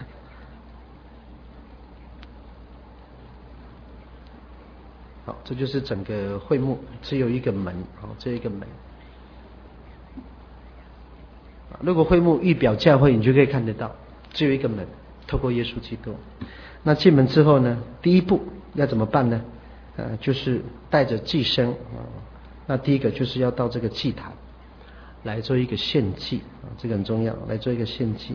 S1: 好，这就是整个会幕，只有一个门，好，这一个门。如果会幕预表教会，你就可以看得到，只有一个门，透过耶稣基督。那进门之后呢，第一步要怎么办呢？呃，就是带着祭牲啊。那第一个就是要到这个祭坛来做一个献祭啊，这个很重要，来做一个献祭。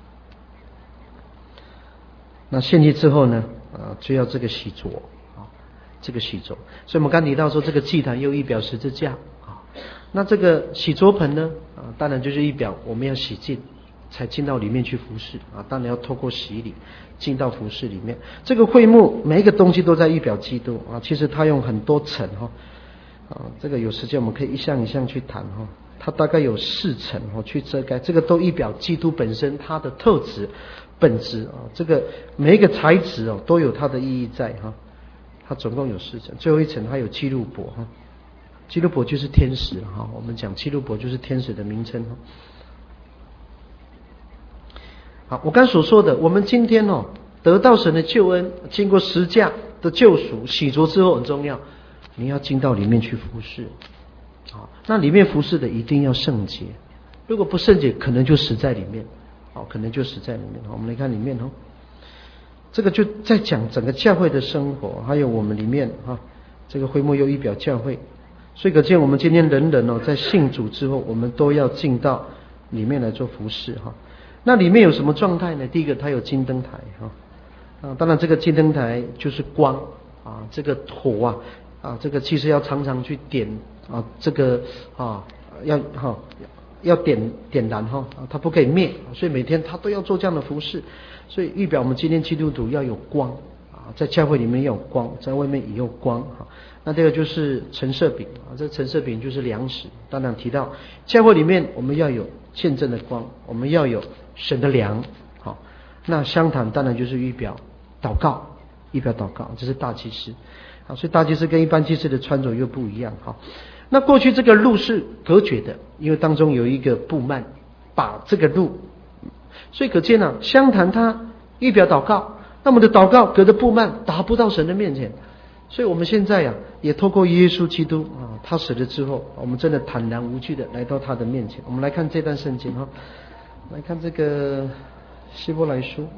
S1: 那献祭之后呢，啊，就要这个洗濯啊，这个洗濯。所以我们刚提到说，这个祭坛又预表十字架啊。那这个洗濯盆呢，啊，当然就是预表我们要洗净，才进到里面去服侍啊。当然要透过洗礼进到服侍里面。这个会幕每一个东西都在预表基督啊。其实它用很多层哈，啊，这个有时间我们可以一项一项去谈哈。它大概有四层哦，去遮盖，这个都预表基督本身它的特质、本质啊。这个每一个材质哦，都有它的意义在哈。它总共有四层，最后一层它有基路伯哈。基路伯就是天使哈，我们讲基路伯就是天使的名称哈。好，我刚所说的，我们今天哦得到神的救恩，经过十架的救赎、洗濯之后很重要，你要进到里面去服侍。好，那里面服侍的一定要圣洁，如果不圣洁，可能就死在里面。好，可能就死在里面。好，我们来看里面哦，这个就在讲整个教会的生活，还有我们里面哈，这个会幕又预表教会。所以可见我们今天人人哦，在信主之后，我们都要进到里面来做服事哈。那里面有什么状态呢？第一个，它有金灯台哈，啊，当然这个金灯台就是光啊，这个火啊啊，这个其实要常常去点啊，这个啊要哈、啊、要点点燃哈，它不可以灭，所以每天它都要做这样的服事，所以预表我们今天基督徒要有光啊，在教会里面要有光，在外面也有光哈。那这个就是陈设饼啊，这陈设饼就是粮食。当然提到教会里面我们要有见证的光，我们要有神的粮。好，那香坛当然就是预表祷告，预表祷告，这是大祭司。好，所以大祭司跟一般祭司的穿着又不一样。好，那过去这个路是隔绝的，因为当中有一个布幔把这个路，所以可见啊，香坛它预表祷告，那么的祷告隔着布幔达不到神的面前。所以我们现在呀、啊，也透过耶稣基督啊，他死了之后，我们真的坦然无惧的来到他的面前。我们来看这段圣经哈，来看这个希伯来书，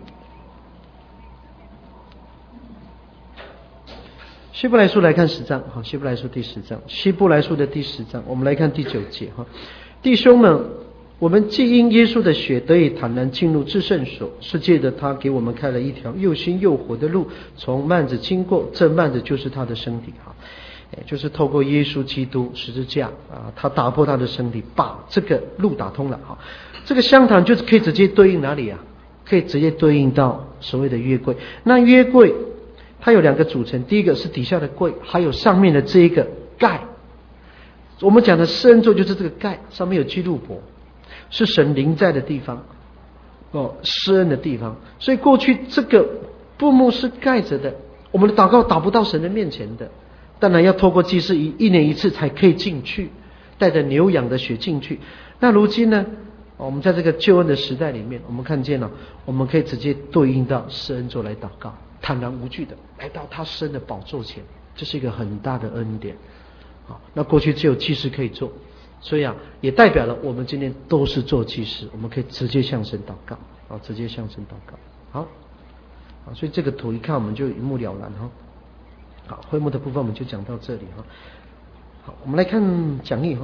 S1: 希伯来书来看十章，好，希伯来书第十章，希伯来书的第十章，我们来看第九节哈，弟兄们。我们既因耶稣的血得以坦然进入至圣所，是借着他给我们开了一条又新又活的路，从幔子经过，这幔子就是他的身体哈，就是透过耶稣基督十字架啊，他打破他的身体，把这个路打通了哈。这个香坛就是可以直接对应哪里啊？可以直接对应到所谓的约柜。那约柜它有两个组成，第一个是底下的柜，还有上面的这一个盖。我们讲的施恩座就是这个盖，上面有基路伯。是神临在的地方哦，施恩的地方。所以过去这个布幕是盖着的，我们的祷告达不到神的面前的，当然要透过祭司一一年一次才可以进去，带着牛羊的血进去。 那如今呢，我们在这个救恩的时代里面，我们看见了，我们可以直接对应到施恩座来祷告，坦然无惧的来到他施恩的宝座前，这是一个很大的恩典。好，那过去只有祭司可以做，所以啊，也代表了我们今天都是做祭司，我们可以直接向神祷告，啊，直接向神祷告。好，啊，所以这个图一看我们就一目了然哈。好，会幕的部分我们就讲到这里哈。好，我们来看讲义哈。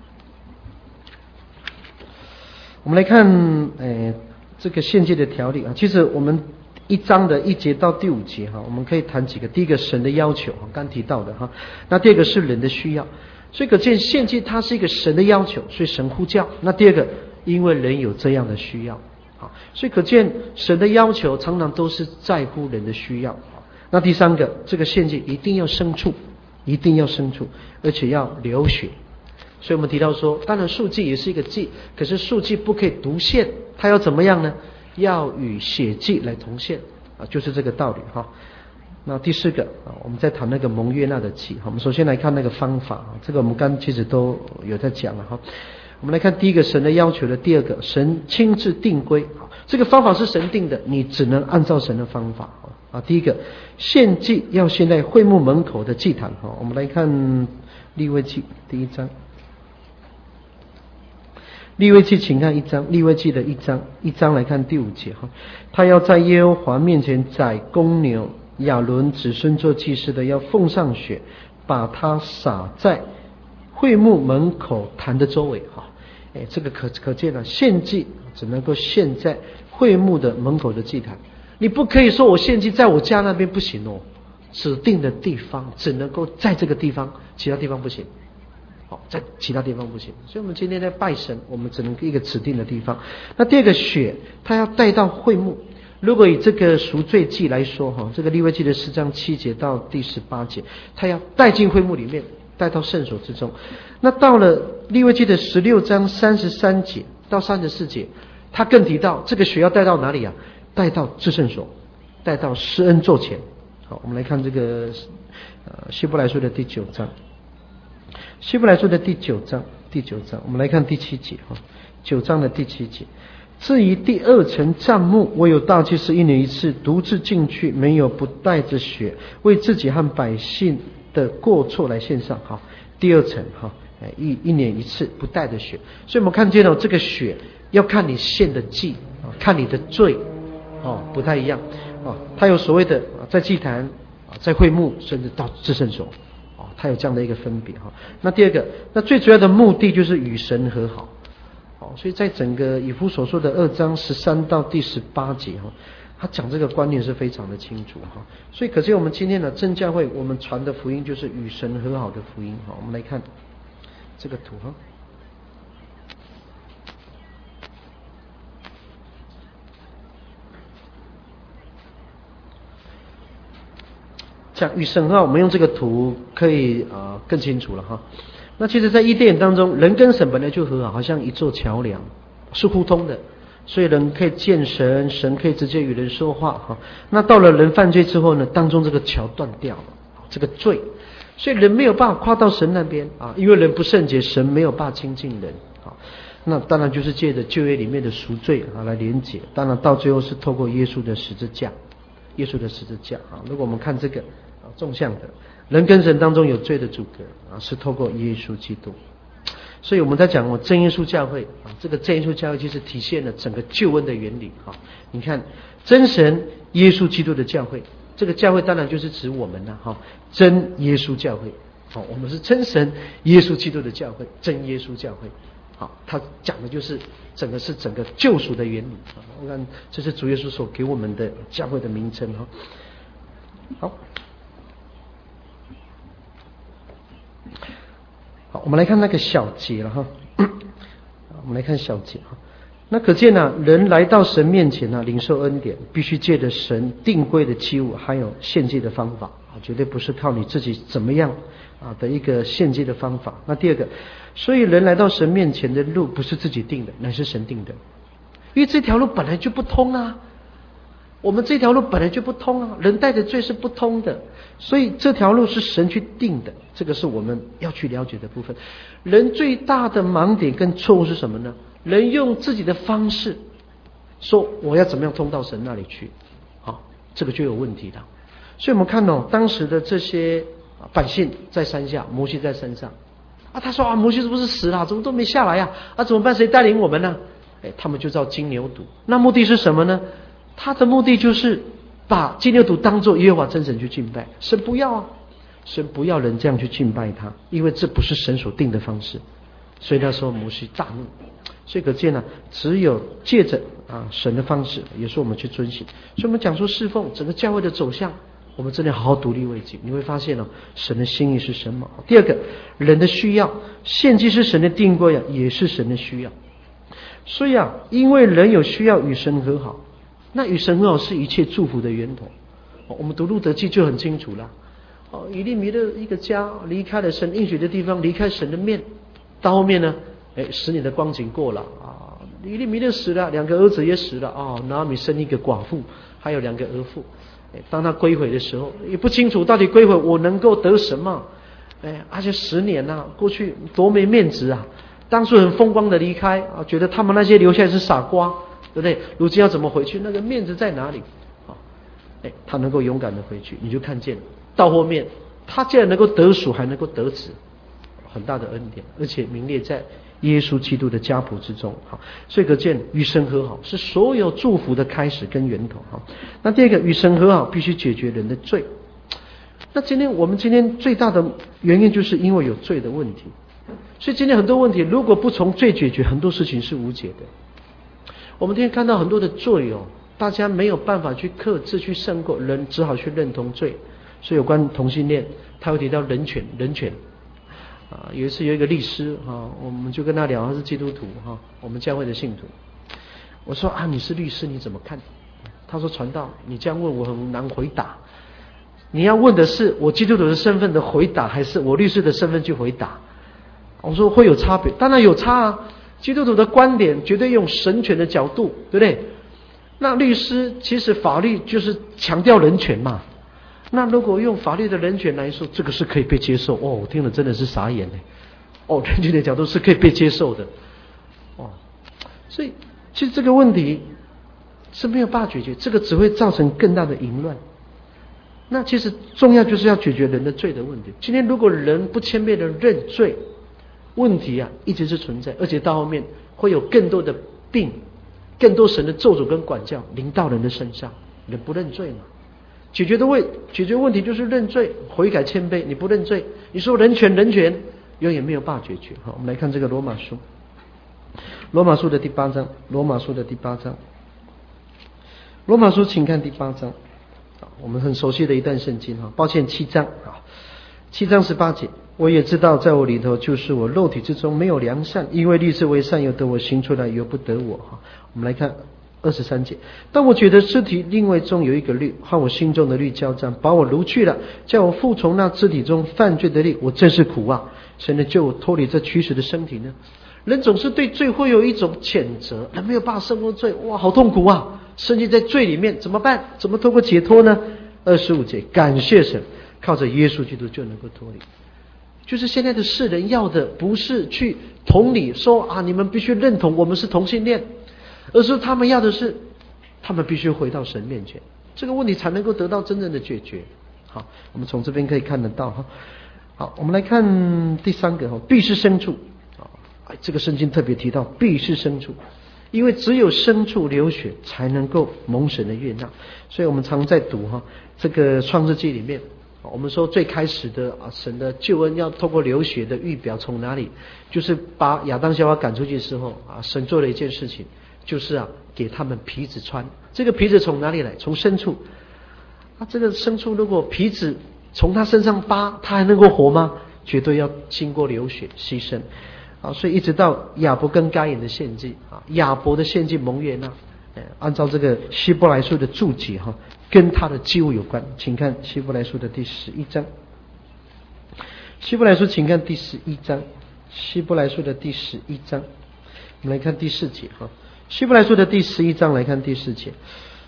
S1: 我们来看，呃，这个献祭的条例啊。其实我们一章的一节到第五节哈，我们可以谈几个。第一个，神的要求，刚提到的哈。那第二个是人的需要，所以可见献祭它是一个神的要求，所以神呼叫。那第二个，因为人有这样的需要，好，所以可见神的要求常常都是在乎人的需要。那第三个，这个献祭一定要牲畜，一定要牲畜，而且要流血。所以我们提到说，当然素祭也是一个祭，可是素祭不可以独献，它要怎么样呢？要与血祭来同献啊，就是这个道理哈。那第四个啊，我们在谈那个蒙悦纳的祭，我们首先来看那个方法啊，这个我们刚其实都有在讲了哈。我们来看第一个，神的要求的；第二个，神亲自定规，这个方法是神定的，你只能按照神的方法啊。第一个，献祭要献在会幕门口的祭坛哈。我们来看利未记第一章。利未记，请看一章，利未记的一章，一章来看第五节哈。他要在耶和华面前宰公牛，亚伦子孙做祭司的要奉上血，把它洒在会幕门口坛的周围哈。哎，这个可可见了，献祭只能够献在会幕的门口的祭坛，你不可以说我献祭在我家那边不行哦，指定的地方只能够在这个地方，其他地方不行。好，在其他地方不行，所以我们今天在拜神，我们只能一个指定的地方。那第二个血，它要带到会幕。如果以这个赎罪祭来说，哈，这个利未记的四章七节到第十八节，它要带进会幕里面，带到圣所之中。那到了利未记的十六章三十三节到三十四节，他更提到这个血要带到哪里啊？带到至圣所，带到施恩座前。好，我们来看这个呃希伯来书的第九章。希伯来书的第九章，第九章，我们来看第七节哈，九章的第七节。至于第二层帐幕，我有大祭司一年一次独自进去，没有不带着血，为自己和百姓的过错来献上。好，第二层哈，一一年一次不带着血，所以我们看见了这个血要看你献的祭啊，看你的罪哦，不太一样啊。它有所谓的在祭坛啊，在会幕，甚至到至圣所。它有这样的一个分别哈。那第二个，那最主要的目的就是与神和好。好，所以在整个以弗所说的二章十三到第十八节哈，他讲这个观念是非常的清楚哈。所以可是我们今天的真教会，我们传的福音就是与神和好的福音哈。我们来看这个图哈。像与神和好，我们用这个图可以啊、呃、更清楚了哈。那其实，在伊甸园当中，人跟神本来就和好，好像一座桥梁，是互通的，所以人可以见神，神可以直接与人说话哈。那到了人犯罪之后呢，当中这个桥断掉了，这个罪，所以人没有办法跨到神那边啊，因为人不圣洁，神没有办法亲近人啊。那当然就是借着旧约里面的赎罪啊来连结，当然到最后是透过耶稣的十字架，耶稣的十字架啊。如果我们看这个。纵向的人跟神当中有罪的阻隔啊，是透过耶稣基督。所以我们在讲我真耶稣教会啊，这个真耶稣教会就是体现了整个救恩的原理啊。你看真神耶稣基督的教会，这个教会当然就是指我们了哈，真耶稣教会。好，我们是真神耶稣基督的教会，真耶稣教会。好，他讲的就是整个是整个救赎的原理啊。我看这是主耶稣所给我们的教会的名称哈。好。好，我们来看那个小节了哈。我们来看小节哈。那可见呢、啊，人来到神面前呢、啊，领受恩典，必须借着神定规的祭物，还有献祭的方法啊，绝对不是靠你自己怎么样啊的一个献祭的方法。那第二个，所以人来到神面前的路不是自己定的，乃是神定的，因为这条路本来就不通啊。 我们这条路本来就不通啊，人带着罪是不通的，所以这条路是神去定的，这个是我们要去了解的部分。人最大的盲点跟错误是什么呢？人用自己的方式说我要怎么样通到神那里去，好，这个就有问题了。所以我们看到、哦、当时的这些百姓在山下，摩西在山上啊，他说啊，摩西是不是死了？怎么都没下来呀？啊，怎么办？谁带领我们呢？哎，他们就造金牛犊，那目的是什么呢？他的目的就是把金牛犊当作耶和华真神去敬拜，神不要啊，神不要人这样去敬拜他，因为这不是神所定的方式。所以那时候摩西大怒，所以可见呢、啊，只有借着啊神的方式，也是我们去遵行。所以我们讲说侍奉整个教会的走向，我们真的好好独立为敬，你会发现哦，神的心意是什么？第二个，人的需要，献祭是神的定规啊，也是神的需要。所以啊，因为人有需要与神和好。那与神和好是一切祝福的源头。我们读路得记就很清楚了。哦，以利米的一个家离开了神应许的地方，离开神的面，到后面呢，哎，十年的光景过了啊，以利米的死了，两个儿子也死了啊，拿俄米生一个寡妇，还有两个儿妇。哎，当他归回的时候，也不清楚到底归回我能够得什么。哎，而且十年啊，过去多没面子啊！当初很风光的离开啊，觉得他们那些留下来是傻瓜。对不对？如今要怎么回去？那个面子在哪里？啊，哎，他能够勇敢的回去，你就看见到后面，他既然能够得赎，还能够得子，很大的恩典，而且名列在耶稣基督的家谱之中。好，所以可见与神和好是所有祝福的开始跟源头。好，那第二个，与神和好必须解决人的罪。那今天我们今天最大的原因就是因为有罪的问题，所以今天很多问题如果不从罪解决，很多事情是无解的。我们今天看到很多的罪哦，大家没有办法去克制去胜过，人只好去认同罪。所以有关同性恋，他会提到人权，人权啊。有一次有一个律师哈，我们就跟他聊，他是基督徒哈，我们教会的信徒。我说啊，你是律师你怎么看？他说传道，你这样问我很难回答。你要问的是我基督徒的身份的回答，还是我律师的身份去回答？我说会有差别，当然有差啊。基督徒的观点绝对用神权的角度，对不对？那律师其实法律就是强调人权嘛。那如果用法律的人权来说，这个是可以被接受哦。我听了真的是傻眼嘞。哦，人权的角度是可以被接受的。哦，所以其实这个问题是没有办法解决，这个只会造成更大的淫乱。那其实重要就是要解决人的罪的问题。今天如果人不谦卑的认罪，问题啊一直是存在，而且到后面会有更多的病，更多神的咒诅跟管教临到人的身上。人不认罪嘛，解决的问解决问题就是认罪、悔改、谦卑。你不认罪，你说人权人权，永远没有办法解决。好，我们来看这个罗马书，罗马书的第八章，罗马书的第八章，罗马书请看第八章，我们很熟悉的一段圣经哈。抱歉，七章啊，七章十八节。我也知道在我里头就是我肉体之中没有良善，因为立志为善由得我行出来，由不得我。我们来看二十三节，但我觉得肢体另外中有一个律，和我心中的律交战，把我掳去了，叫我服从那肢体中犯罪的律，我真是苦啊！谁能救我脱离这驱使的身体呢？人总是对罪会有一种谴责，人没有办法胜过罪，哇，好痛苦啊！身体在罪里面怎么办？怎么透过解脱呢？二十五节，感谢神，靠着耶稣基督就能够脱离。就是现在的世人要的不是去同理说啊，你们必须认同我们是同性恋，而是他们要的是，他们必须回到神面前，这个问题才能够得到真正的解决。好，我们从这边可以看得到哈。好，我们来看第三个哈，必是牲畜啊，这个圣经特别提到必是牲畜，因为只有牲畜流血才能够蒙神的悦纳，所以我们常在读哈这个创世纪里面。我们说最开始的啊，神的救恩要透过流血的预表从哪里？就是把亚当夏娃赶出去的时候啊，神做了一件事情，就是啊给他们皮子穿。这个皮子从哪里来？从牲畜啊，这个牲畜如果皮子从他身上扒，他还能够活吗？绝对要经过流血牺牲啊！所以一直到亚伯跟该隐的献祭啊，亚伯的献祭蒙悦纳。按照这个希伯来书的注解哈，跟他的祭物有关，请看希伯来书的第十一章。希伯来书请看第十一章，希伯来书的第十一章，我们来看第四节哈。希伯来书的第十一章来看第四节，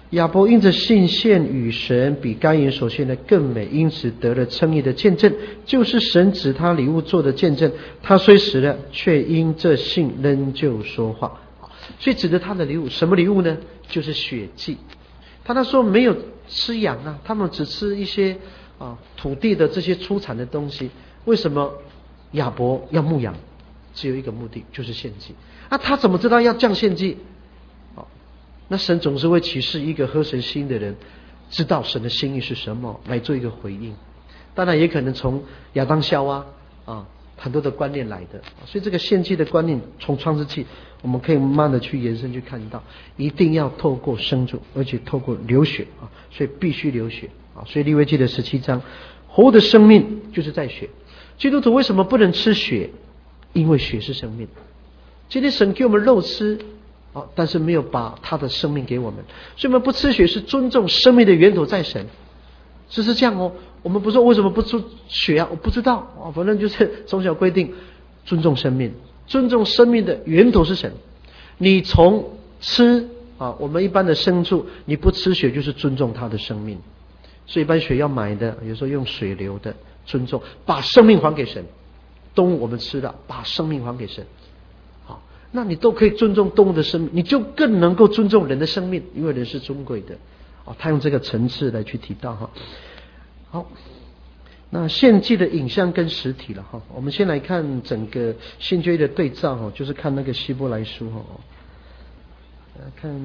S1: 亚伯因着信献与神比该隐所献的更美，因此得了称义的见证，就是神指他礼物做的见证。他虽死了，却因这信仍旧说话。所以指着他的礼物，什么礼物呢？就是血祭。他那时候没有吃羊啊，他们只吃一些啊土地的这些出产的东西。为什么亚伯要牧羊？只有一个目的，就是献祭。啊，他怎么知道要这样献祭？那神总是会启示一个合神心的人，知道神的心意是什么，来做一个回应。当然也可能从亚当夏娃啊很多的观念来的，所以这个献祭的观念从创世纪我们可以慢慢的去延伸去看到，一定要透过牲畜，而且透过流血啊，所以必须流血啊。所以利未记的十七章，活的生命就是在血。基督徒为什么不能吃血？因为血是生命。今天神给我们肉吃。但是没有把他的生命给我们，所以我们不吃血是尊重生命的源头在神，只是这样哦。我们不说为什么不吃血啊？我不知道啊，反正就是从小规定尊重生命，尊重生命的源头是神。你从吃啊，我们一般的牲畜，你不吃血就是尊重他的生命，所以一般血要买的，有时候用水流的，尊重，把生命还给神。动物我们吃了，把生命还给神。那你都可以尊重动物的生命，你就更能够尊重人的生命，因为人是尊贵的哦。他用这个层次来去提到哈。好，那献祭的影像跟实体了哈。我们先来看整个新约的对照哈，就是看那个希伯来书哈。来看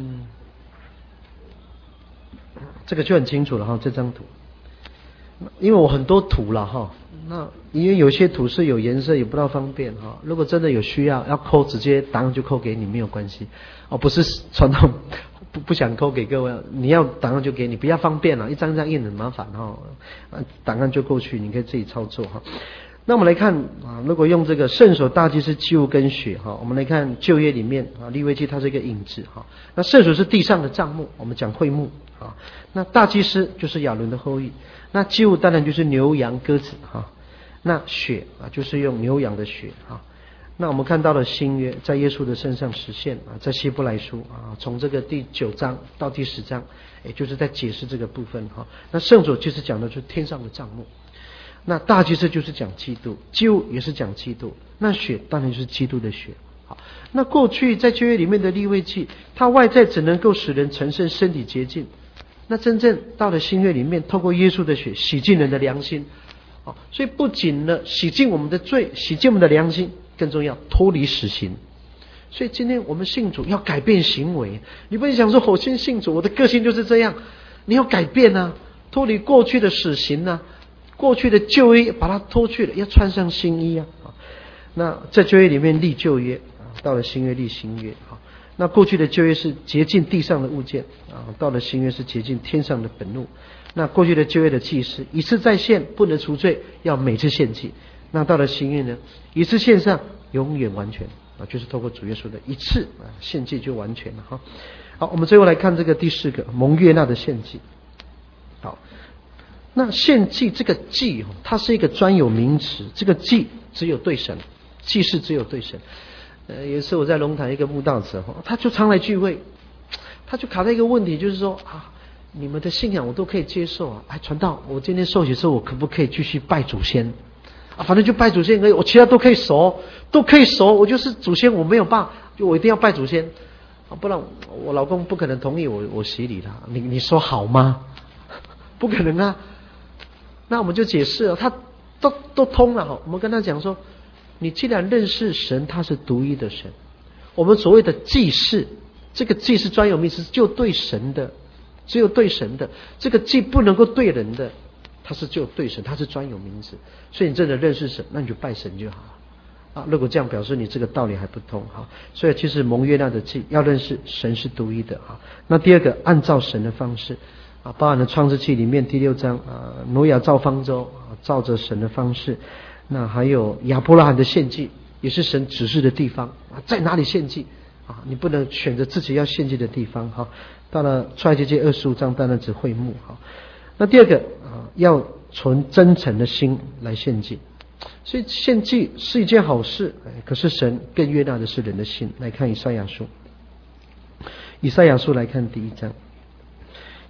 S1: 这个就很清楚了哈，这张图。因为我很多图了哈，那因为有些图是有颜色也不大方便哈。如果真的有需要要扣，直接档案就扣给你，没有关系哦。不是传统不不想扣给各位，你要档案就给你，比较方便了，一张一张印很麻烦哈。档案就过去，你可以自己操作哈。那我们来看啊，如果用这个圣所大祭司祭物跟血哈，我们来看旧约里面啊，利未记它是一个影子哈。那圣所是地上的帐幕，我们讲会幕啊。那大祭司就是亚伦的后裔。那祭物当然就是牛羊鸽子哈，那血啊就是用牛羊的血哈。那我们看到了新约在耶稣的身上实现啊，在希伯来书啊，从这个第九章到第十章，也就是在解释这个部分哈。那圣所就是讲的就是天上的帐幕，那大祭司就是讲基督，祭物也是讲基督，那血当然就是基督的血。好，那过去在旧约里面的利未记，它外在只能够使人成圣，身体洁净。那真正到了新约里面，透过耶稣的血洗净人的良心，哦，所以不仅呢洗净我们的罪，洗净我们的良心，更重要脱离死刑。所以今天我们信主要改变行为，你不能想说我先信主，我的个性就是这样，你要改变啊，脱离过去的死刑啊，过去的旧约把它脱去了，要穿上新衣啊。那在旧约里面立旧约，到了新约立新约。那过去的旧约是洁净地上的物件啊，到了新约是洁净天上的本物。那过去的旧约的祭司一次再献不能除罪，要每次献祭。那到了新约呢，一次献上永远完全啊，就是透过主耶稣的一次啊献祭就完全了哈。好，我们最后来看这个第四个蒙悦纳的献祭。好，那献祭这个祭它是一个专有名词，这个祭只有对神，祭祀只有对神。呃，有一次我在龙潭一个慕道者，他就常来聚会，他就卡在一个问题，就是说啊，你们的信仰我都可以接受啊，哎，传道，我今天受洗之后，我可不可以继续拜祖先啊？反正就拜祖先可以，我其他都可以熟，都可以熟，我就是祖先我没有拜，就我一定要拜祖先啊，不然我老公不可能同意我我洗礼他，你你说好吗？不可能啊。那我们就解释了，他都都通了哈，我们跟他讲说。你既然认识神，他是独一的神，我们所谓的祭祀，这个祭是专有名词，就对神的，只有对神的，这个祭不能够对人的，它是只有对神，它是专有名词。所以你真的认识神，那你就拜神就好了啊。如果这样表示你这个道理还不通哈，所以其实蒙悦纳的祭要认识神是独一的啊。那第二个，按照神的方式啊，包含了创世纪里面第六章啊，挪亚造方舟啊，照着神的方式。那还有亚伯拉罕的献祭，也是神指示的地方啊，在哪里献祭啊？你不能选择自己要献祭的地方哈。到了出埃及记二十五章，当然指会幕哈。那第二个啊，要存真诚的心来献祭，所以献祭是一件好事，可是神更悦纳的是人的心。来看以赛亚书，以赛亚书来看第一章。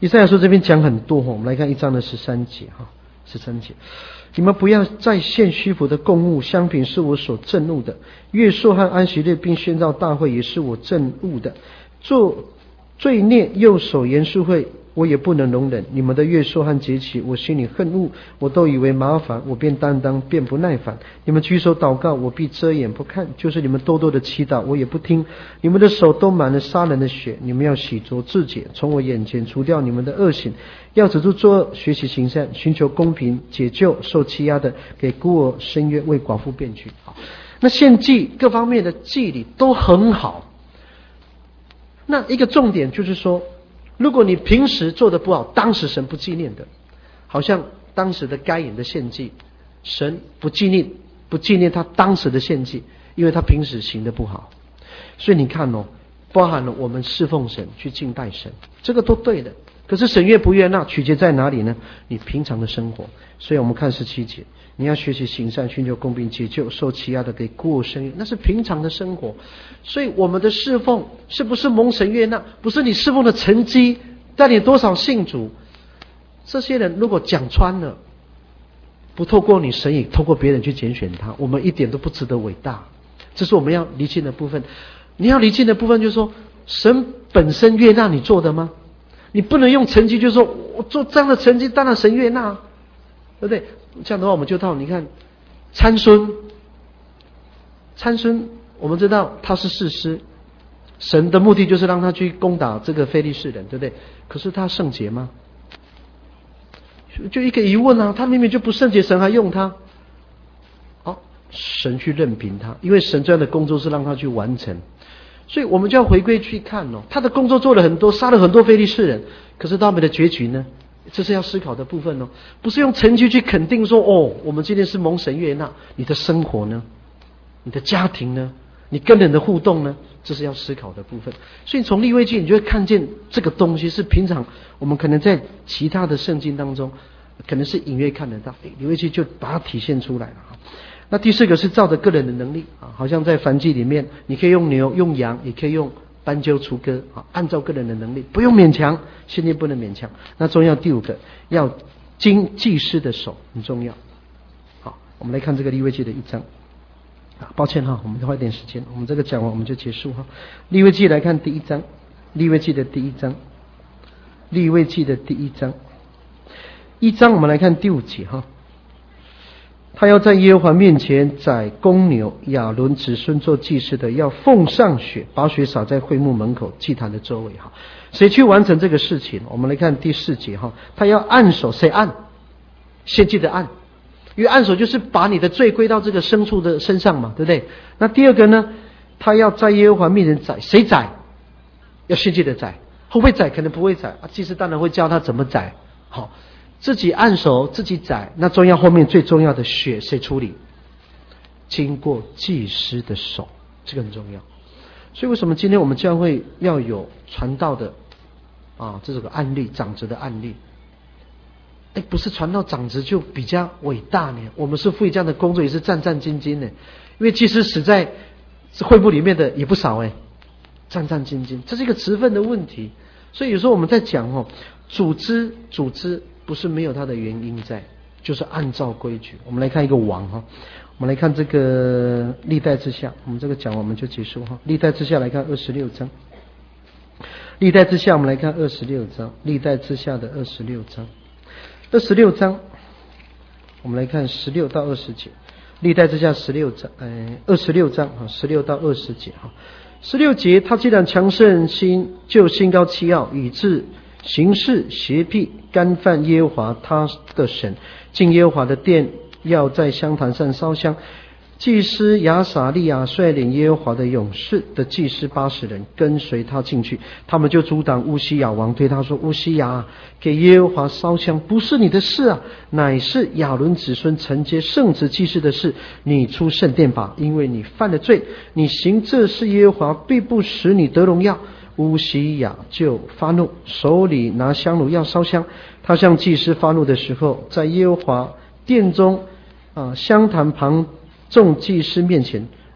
S2: 以赛亚书这边讲很多，我们来看一章的十三节哈，十三节，你们不要再献虚浮的供物，香品是我所憎恶的，月朔和安息日并宣召大会也是我憎恶的，做罪孽又守严肃会，我也不能容忍。你们的月朔和节期，我心里恨恶，我都以为麻烦，我便担当，便不耐烦。你们举手祷告，我必遮眼不看；就是你们多多的祈祷，我也不听。你们的手都满了杀人的血，你们要洗濯自洁，从我眼前除掉你们的恶行，要止住作恶，学习行善，寻求公平，解救受欺压的，给孤儿伸冤，为寡妇辩屈。好，那献祭各方面的祭礼都很好。那一个重点就是说，如果你平时做的不好，当时神不纪念的，好像当时的该隐的献祭，神不纪念，不纪念他当时的献祭，因为他平时行的不好。所以你看哦，包含了我们侍奉神，去敬拜神，这个都对的。可是神悦不悦纳，取决在哪里呢？你平常的生活。所以我们看十七节，你要学习行善，寻求公平，解救受欺压的，给孤儿伸冤，那是平常的生活。所以我们的侍奉是不是蒙神悦纳，不是你侍奉的成绩，带你多少信主。这些人如果讲穿了，不透过你，神也透过别人去拣选他，我们一点都不值得伟大。这是我们要厘清的部分。你要厘清的部分就是说，神本身悦纳你做的吗？你不能用成绩，就是说我做这样的成绩，当然神悦纳，对不对？这样的话，我们就到你看参孙，参孙我们知道他是士师，神的目的就是让他去攻打这个非利士人，对不对？可是他圣洁吗？就一个疑问啊，他明明就不圣洁，神还用他？哦，神去任凭他，因为神这样的工作是让他去完成。所以我们就要回归去看哦，他的工作做了很多，杀了很多非利士人，可是他们的结局呢？这是要思考的部分哦，不是用成绩去肯定说哦，我们今天是蒙神悦纳。你的生活呢？你的家庭呢？你跟人的互动呢？这是要思考的部分。所以从利未记你就会看见这个东西是平常我们可能在其他的圣经当中可能是隐约看得到，利未记就把它体现出来了。那第四个是照着个人的能力啊，好像在燔祭里面，你可以用牛、用羊，也可以用斑鸠、雏鸽啊，按照个人的能力，不用勉强，现在不能勉强。那重要第五个，要经祭司的手，很重要。好，我们来看这个利未记的一章。啊，抱歉哈，我们花一点时间，我们这个讲完我们就结束哈。利未记来看第一章，利未记的第一章，利未记的第一章，一章我们来看第五节哈。他要在耶和华面前宰公牛，亚伦子孙做祭司的要奉上血，把血洒在会幕门口祭坛的周围哈。谁去完成这个事情？我们来看第四节哈，他要按手，谁按？献祭的按，因为按手就是把你的罪归到这个牲畜的身上嘛，对不对？那第二个呢，他要在耶和华面前宰，谁宰？要献祭的宰，会不会宰？可能不会宰啊，祭司当然会教他怎么宰。好，自己按手，自己宰。那重要后面最重要的血谁处理？经过祭司的手，这个很重要。所以为什么今天我们教会要有传道的啊，这个案例，长子的案例？哎，不是传道长子就比较伟大呢？我们是赋予这样的工作，也是战战兢兢呢。因为祭司死在会幕里面的也不少哎，战战兢兢，这是一个职分的问题。所以有时候我们在讲哦，组织组织不是没有它的原因在，就是按照规矩。我们来看一个王哈，我们来看这个历代志下，我们这个讲我们就结束哈。历代志下来看二十六章，历代志下我们来看二十六章，历代志下的二十六章，二十六章，我们来看十六到二十节，历代志下十六章，呃，二十六章哈，十六到二十节哈。十六节，他既然强盛心，就心高气傲，以致行事邪僻，干犯耶和华他的神，进耶和华的殿，要在香坛上烧香。祭司亚撒利亚率领耶和华的勇士的祭司八十人跟随他进去，他们就阻挡乌西雅王，对他说：乌西雅，给耶和华烧香不是你的事啊，乃是亚伦子孙承接圣职祭司的事。你出圣殿吧，因为你犯了罪，你行这事，耶和华必不使你得荣耀。乌西雅就发怒，手里拿香炉要烧香。他向祭司发怒的时候，在耶和华殿中啊香坛旁众祭司面前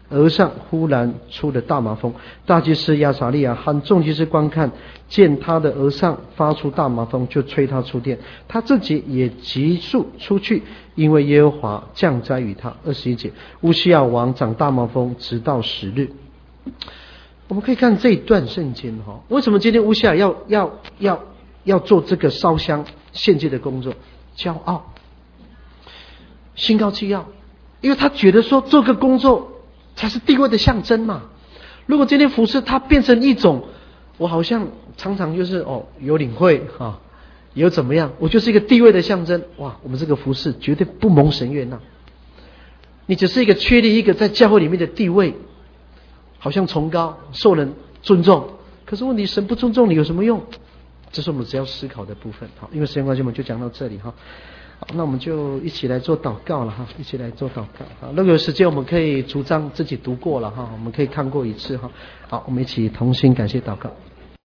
S2: 额上忽然出了大麻风。大祭司亚撒利亚和众祭司观看，见他的额上发出大麻风，就催他出殿。他自己也急速出去，因为耶和华降灾于他。二十一节，乌西亚王长大麻风，直到十日。我们可以看这一段圣经哈，为什么今天乌西亚要要要要做这个烧香献祭的工作？骄傲，心高气傲，因为他觉得说这个工作才是地位的象征嘛。如果今天服侍他变成一种，我好像常常就是哦有领会哈，有怎么样，我就是一个地位的象征，哇，我们这个服侍绝对不蒙神悦纳。你只是一个确立一个在教会里面的地位，好像崇高受人尊重，可是问题神不尊重你有什么用？这是我们只要思考的部分。好，因为时间关系我们就讲到这里哈。好，那我们就一起来做祷告了哈，一起来做祷告。好，如果有时间我们可以逐章自己读过了哈，我们可以看过一次哈。好，我们一起同心感谢祷告。